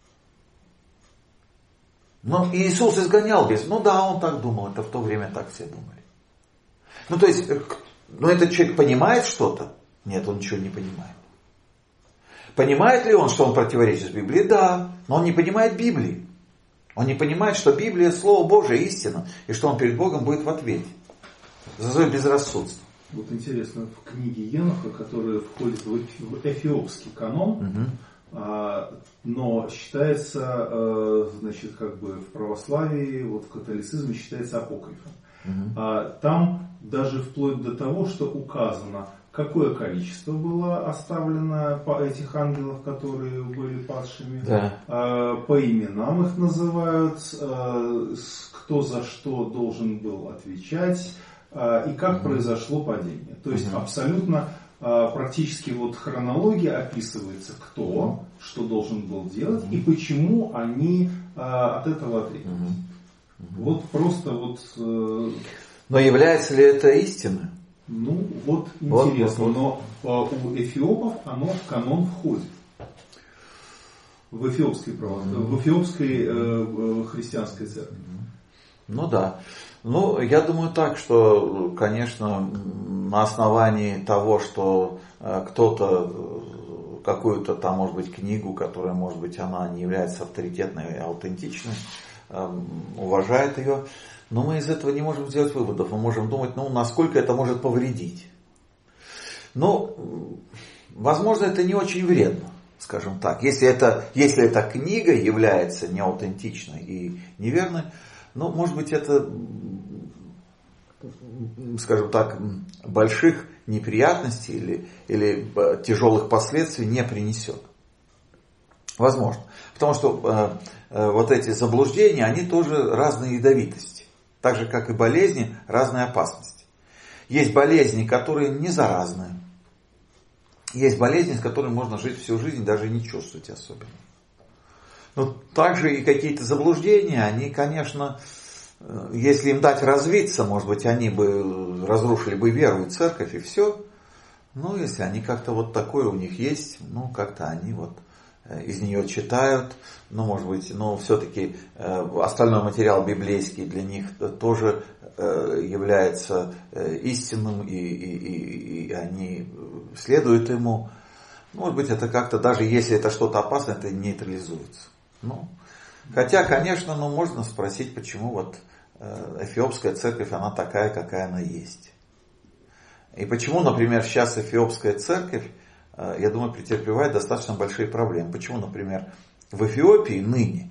S1: Но Иисус изгонял бесов. Ну да, он так думал, это в то время так все думали. Ну то есть, этот человек понимает что-то? Нет, он ничего не понимает. Понимает ли он, что он противоречит Библии? Да, но он не понимает Библии. Он не понимает, что Библия Слово Божие, истина, и что он перед Богом будет в ответе за свое безрассудство.
S2: Вот интересно, в книге Еноха, которая входит в эфиопский канон, но считается, значит, как бы в православии, вот в католицизме считается апокрифом. Там даже вплоть до того, что указано, какое количество было оставлено этих ангелов, которые были падшими,
S1: да.
S2: По именам их называют, кто за что должен был отвечать, и как произошло падение. То есть абсолютно практически вот хронология описывается, кто что должен был делать и почему они от этого отреклись. Вот просто вот...
S1: Но является ли это истиной?
S2: Ну вот интересно, но у эфиопов оно в канон входит. В эфиопской христианской церкви.
S1: Ну да. Ну, я думаю так, что, конечно, на основании того, что кто-то какую-то там, может быть, книгу, которая, может быть, она не является авторитетной и аутентичной, уважает ее, но мы из этого не можем сделать выводов. Мы можем думать, насколько это может повредить. Ну, возможно, это не очень вредно, скажем так. Если эта книга является неаутентичной и неверной, может быть, это, скажем так, больших неприятностей или тяжелых последствий не принесет. Возможно. Потому что вот эти заблуждения, они тоже разные ядовитости. Так же, как и болезни, разные опасности. Есть болезни, которые не заразные. Есть болезни, с которыми можно жить всю жизнь, даже не чувствовать особенно. Но также и какие-то заблуждения, они, конечно, если им дать развиться, может быть, они бы разрушили бы веру и церковь, и все. Но если они как-то вот такое у них есть, как-то они вот из нее читают, может быть, все-таки остальной материал библейский для них тоже является истинным, и они следуют ему. Может быть, это как-то, даже если это что-то опасное, это нейтрализуется. Хотя, конечно, можно спросить, почему вот эфиопская церковь, она такая, какая она есть. И почему, например, сейчас эфиопская церковь, я думаю, претерпевает достаточно большие проблемы. Почему, например, в Эфиопии ныне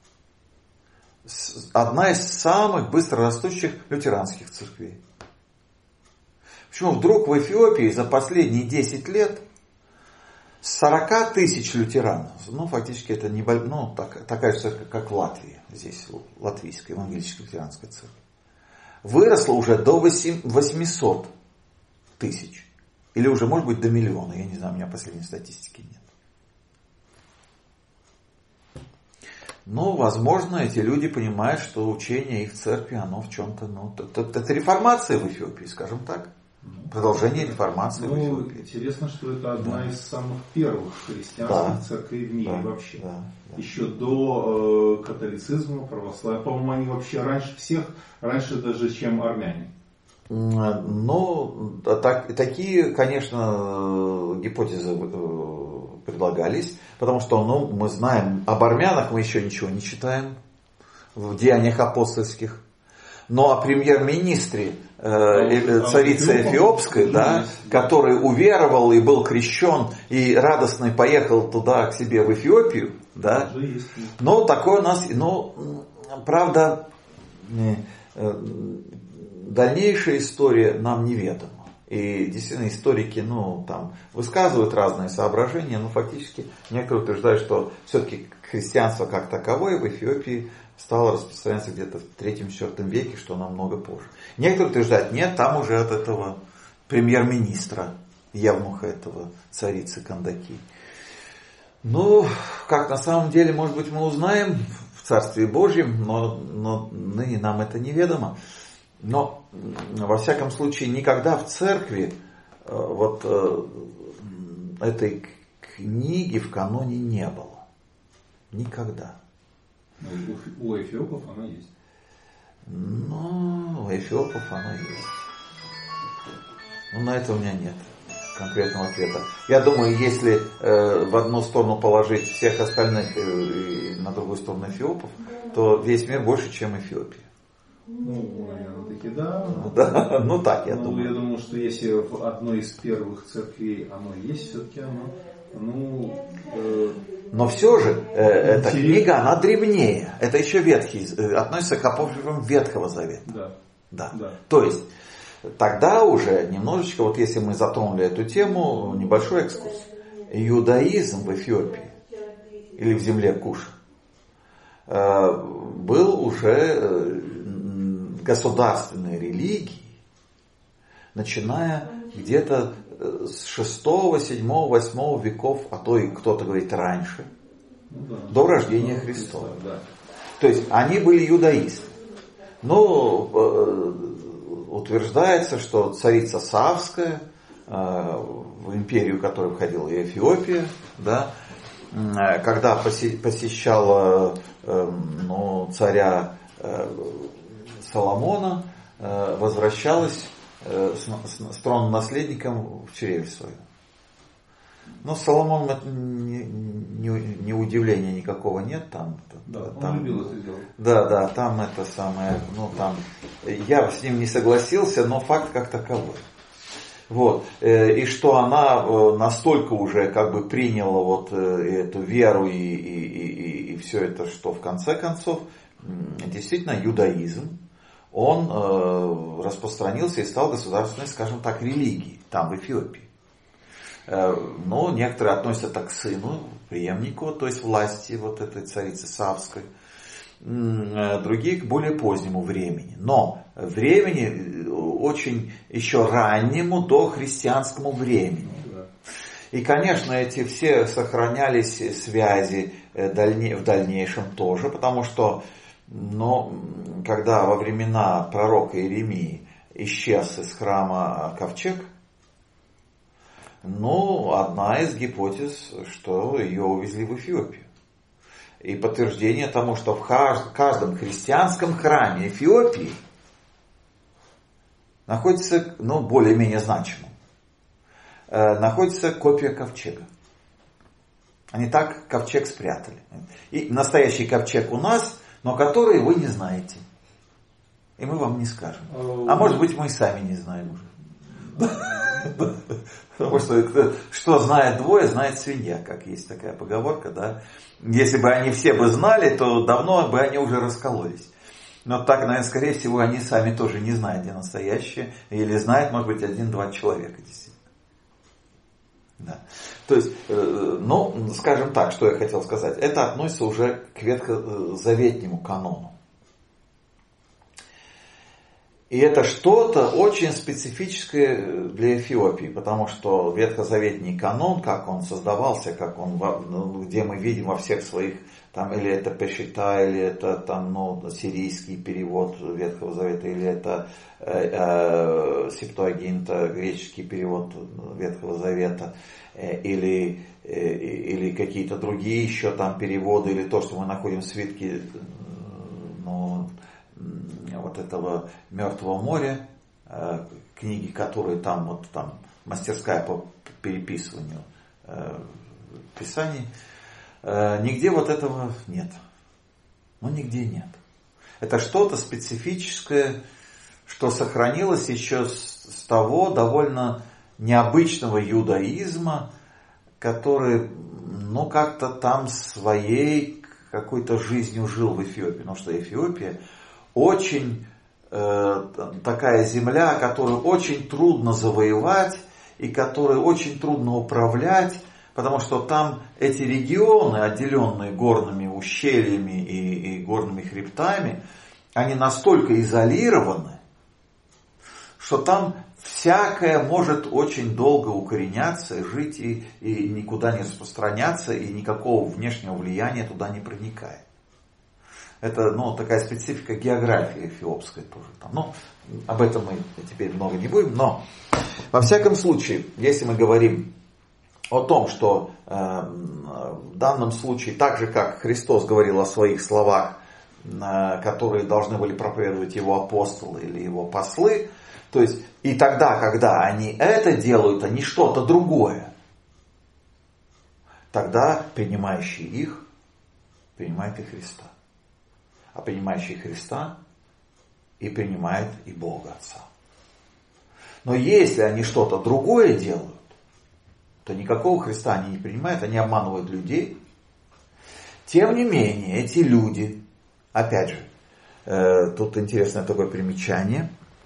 S1: одна из самых быстро растущих лютеранских церквей. Почему вдруг в Эфиопии за последние 10 лет 40 тысяч лютеран, фактически это такая же церковь, как в Латвии, здесь латвийская евангелическая лютеранская церковь, выросла уже до 800 тысяч. Или уже, может быть, до миллиона. Я не знаю, у меня последней статистики нет. Но, возможно, эти люди понимают, что учение их церкви, оно в чем-то, это реформация в Эфиопии, скажем так. Продолжение реформации в Эфиопии.
S2: Интересно, что это одна из самых первых христианских церквей в мире вообще. Еще до католицизма, православия. По-моему, они вообще раньше даже, чем армяне.
S1: Такие, конечно, гипотезы предлагались, потому что, мы знаем, об армянах мы еще ничего не читаем в Деяниях апостольских, но о премьер-министре царицы Эфиопской, который уверовал и был крещен, и радостно поехал туда к себе в Эфиопию, но такое у нас, правда, дальнейшая история нам неведома. И действительно историки, там высказывают разные соображения, но фактически некоторые утверждают, что все-таки христианство как таковое в Эфиопии стало распространяться где-то в 3-4 веке, что намного позже. Некоторые утверждают, нет, там уже от этого премьер-министра, евнуха этого царицы Кандаки. Как на самом деле, может быть, мы узнаем в Царстве Божьем, но ныне нам это неведомо. Но, во всяком случае, никогда в церкви этой книги в каноне не было. Никогда.
S2: У эфиопов она есть.
S1: У эфиопов она есть. На это у меня нет конкретного ответа. Я думаю, если в одну сторону положить всех остальных и на другую сторону эфиопов, то весь мир больше, чем Эфиопия.
S2: Наверное, таки да.
S1: Так, я думаю.
S2: Я думаю, что если в одной из первых церквей оно есть, все-таки оно...
S1: Но все же, эта книга, она древнее. Это еще относится к апокрифам Ветхого Завета. Да. То есть, тогда уже немножечко, если мы затронули эту тему, небольшой экскурс. Иудаизм в Эфиопии, или в земле Куша, был уже государственной религией, начиная где-то с 6, 7, 8 веков, а то и кто-то говорит раньше, до рождения Христова. То есть они были иудаисты. Утверждается, что царица Савская, в империю, в которую входила и Эфиопия, когда посещала царя Соломона, возвращалась с тронным-наследником в чреве свою. Но с Соломоном это не удивления никакого нет. Там
S2: он любил это делать.
S1: Да, там это самое, я с ним не согласился, но факт как таковой. И что она настолько уже приняла эту веру и все это, что в конце концов, действительно, иудаизм, он распространился и стал государственной, скажем так, религией, там в Эфиопии. Но некоторые относятся так к сыну, преемнику, то есть власти этой царицы Савской, другие к более позднему времени. Но времени очень еще раннему, дохристианскому времени. И, конечно, эти все сохранялись связи в дальнейшем тоже, потому что, когда во времена пророка Иеремии исчез из храма ковчег, одна из гипотез, что ее увезли в Эфиопию. И подтверждение тому, что в каждом христианском храме Эфиопии находится, более-менее значимым, находится копия ковчега. Они так ковчег спрятали. И настоящий ковчег у нас, но который вы не знаете. И мы вам не скажем. А может быть, мы и сами не знаем уже. Потому что знает двое, знает свинья, как есть такая поговорка, да. Если бы они все бы знали, то давно бы они уже раскололись. Но так, наверное, скорее всего, они сами тоже не знают, где настоящее. Или знает, может быть, 1-2 человека, действительно. Да. То есть, скажем так, что я хотел сказать. Это относится уже к ветхозаветнему канону. И это что-то очень специфическое для Эфиопии, потому что ветхозаветний канон, как он создавался, как он, где мы видим во всех своих, или это Пешита, или это сирийский перевод Ветхого Завета, или это Септуагинта, греческий перевод Ветхого Завета, или какие-то другие еще там переводы, или то, что мы находим в свитке, этого Мертвого моря, книги, которые там мастерская по переписыванию писаний, нигде этого нет. Нигде нет. Это что-то специфическое, что сохранилось еще с того довольно необычного иудаизма, который, как-то там своей какой-то жизнью жил в Эфиопии. Потому что Эфиопия очень такая земля, которую очень трудно завоевать и которую очень трудно управлять, потому что там эти регионы, отделенные горными ущельями и горными хребтами, они настолько изолированы, что там всякое может очень долго укореняться, жить и никуда не распространяться, и никакого внешнего влияния туда не проникает. Это такая специфика географии эфиопской тоже. Но об этом мы теперь много не будем. Но во всяком случае, если мы говорим о том, что в данном случае, так же как Христос говорил о своих словах, которые должны были проповедовать его апостолы или его послы, то есть и тогда, когда они это делают, а не что-то другое, тогда принимающий их принимает и Христа. А принимающий Христа и принимает и Бога Отца. Но если они что-то другое делают, то никакого Христа они не принимают, они обманывают людей. Тем не менее, эти люди, опять же, тут интересное такое примечание,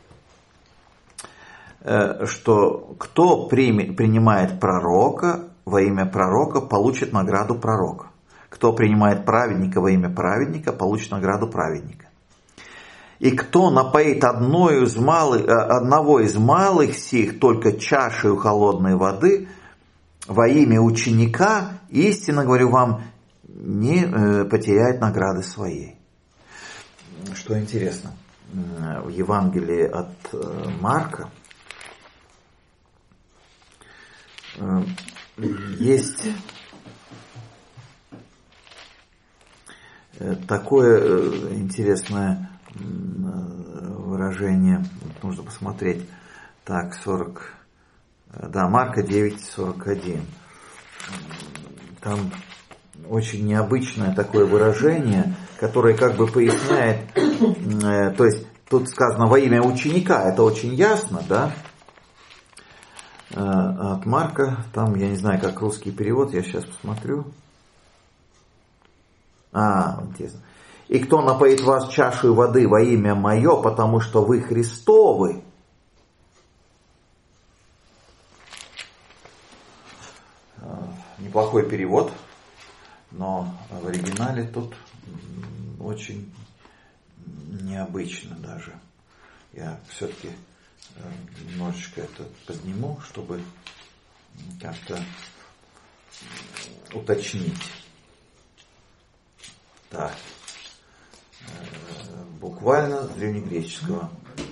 S1: что кто принимает пророка во имя пророка, получит награду пророка. Кто принимает праведника во имя праведника, получит награду праведника. И кто напоит одного из малых сих только чашею холодной воды во имя ученика, истинно говорю вам, не потеряет награды своей. Что интересно, в Евангелии от Марка есть такое интересное выражение, нужно посмотреть, Марка 9:41. Там очень необычное такое выражение, которое как бы поясняет, то есть тут сказано во имя ученика, это очень ясно, да? От Марка, там я не знаю, как русский перевод, я сейчас посмотрю. Интересно. И кто напоит вас чашей воды во имя мое, потому что вы Христовы. Неплохой перевод, но в оригинале тут очень необычно даже. Я все-таки немножечко это подниму, чтобы как-то уточнить. Так, буквально с древнегреческого.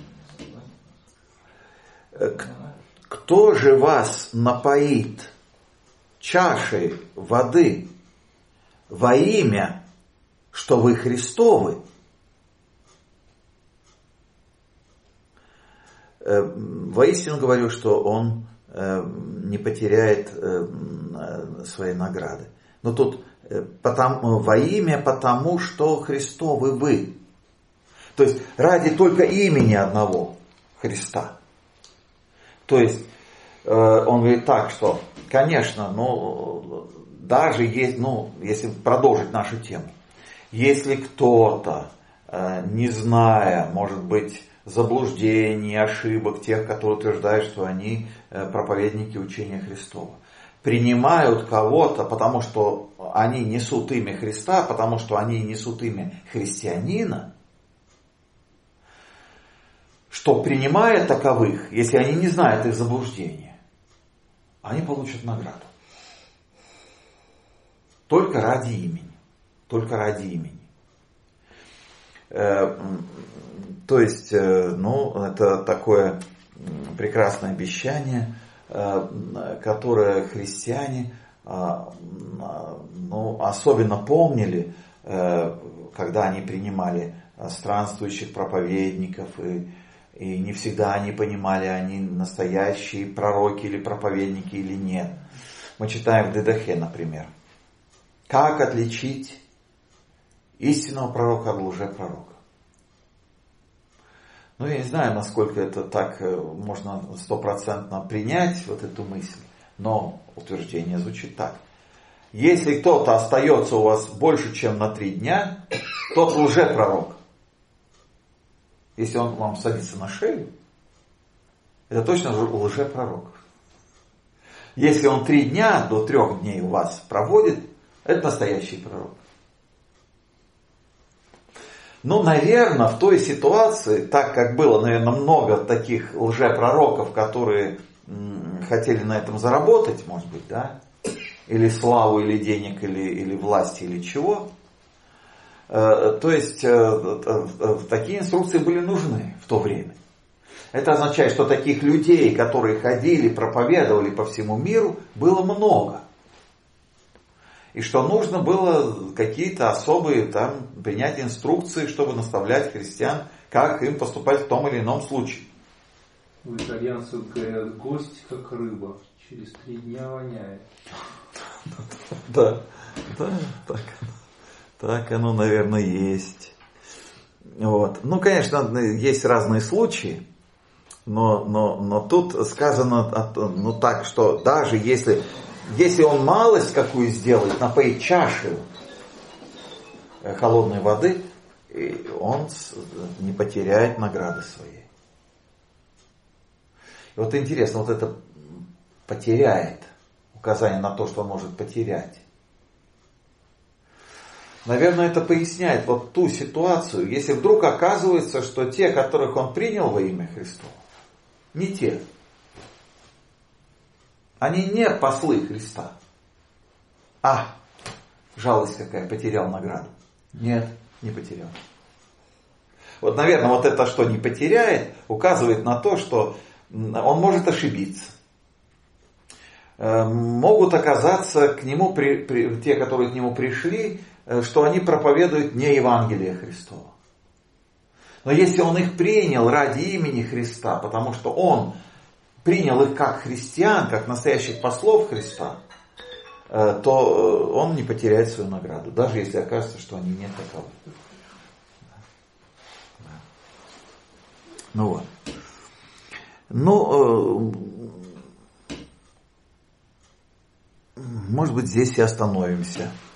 S1: Кто же вас напоит чашей воды во имя, что вы Христовы? Воистину говорю, что он не потеряет своей награды. Но тут во имя, потому что Христовы вы. То есть ради только имени одного Христа. То есть он говорит так, что, конечно, даже есть, если продолжить нашу тему, если кто-то, не зная, может быть, заблуждений, ошибок тех, которые утверждают, что они проповедники учения Христова, принимают кого-то, потому что они несут имя Христа, потому что они несут имя христианина, что принимая таковых, если они не знают их заблуждения, они получат награду. Только ради имени. Только ради имени. То есть, это такое прекрасное обещание, которое христиане особенно помнили, когда они принимали странствующих проповедников, и не всегда они понимали, они настоящие пророки или проповедники или нет. Мы читаем в Дедахе, например. Как отличить истинного пророка от лжепророка? Я не знаю, насколько это так можно 100% принять, вот эту мысль, но утверждение звучит так. Если кто-то остается у вас больше, чем на 3 дня, тот лжепророк. если он вам садится на шею, это точно лжепророк. Если он 3 дня до 3 дней у вас проводит, это настоящий пророк. Ну, наверное, в той ситуации, так как было, наверное, много таких лжепророков, которые хотели на этом заработать, может быть, да, или славу, или денег, или власти, или чего, то есть такие инструкции были нужны в то время. Это означает, что таких людей, которые ходили, проповедовали по всему миру, было много. И что нужно было какие-то особые там принять инструкции, чтобы наставлять христиан, как им поступать в том или ином случае.
S2: У итальянцев говорят, гость как рыба, через 3 дня воняет.
S1: Да, так оно, наверное, есть. Вот. Ну, конечно, есть разные случаи, но тут сказано, ну так, что даже если он малость какую сделает, напоит чашу холодной воды, он не потеряет награды своей. И вот интересно, вот это потеряет, указание на то, что он может потерять. Наверное, это поясняет вот ту ситуацию, если вдруг оказывается, что те, которых он принял во имя Христово, не те. Они не послы Христа. Жалость какая, потерял награду. Нет, не потерял. Вот, наверное, вот это, что не потеряет, указывает на то, что он может ошибиться. Могут оказаться к нему, те, которые к нему пришли, что они проповедуют не Евангелие Христово. Но если он их принял ради имени Христа, потому что он принял их как христиан, как настоящих послов Христа, то он не потеряет свою награду, даже если окажется, что они не таковы. Ну вот. Может быть, здесь и остановимся.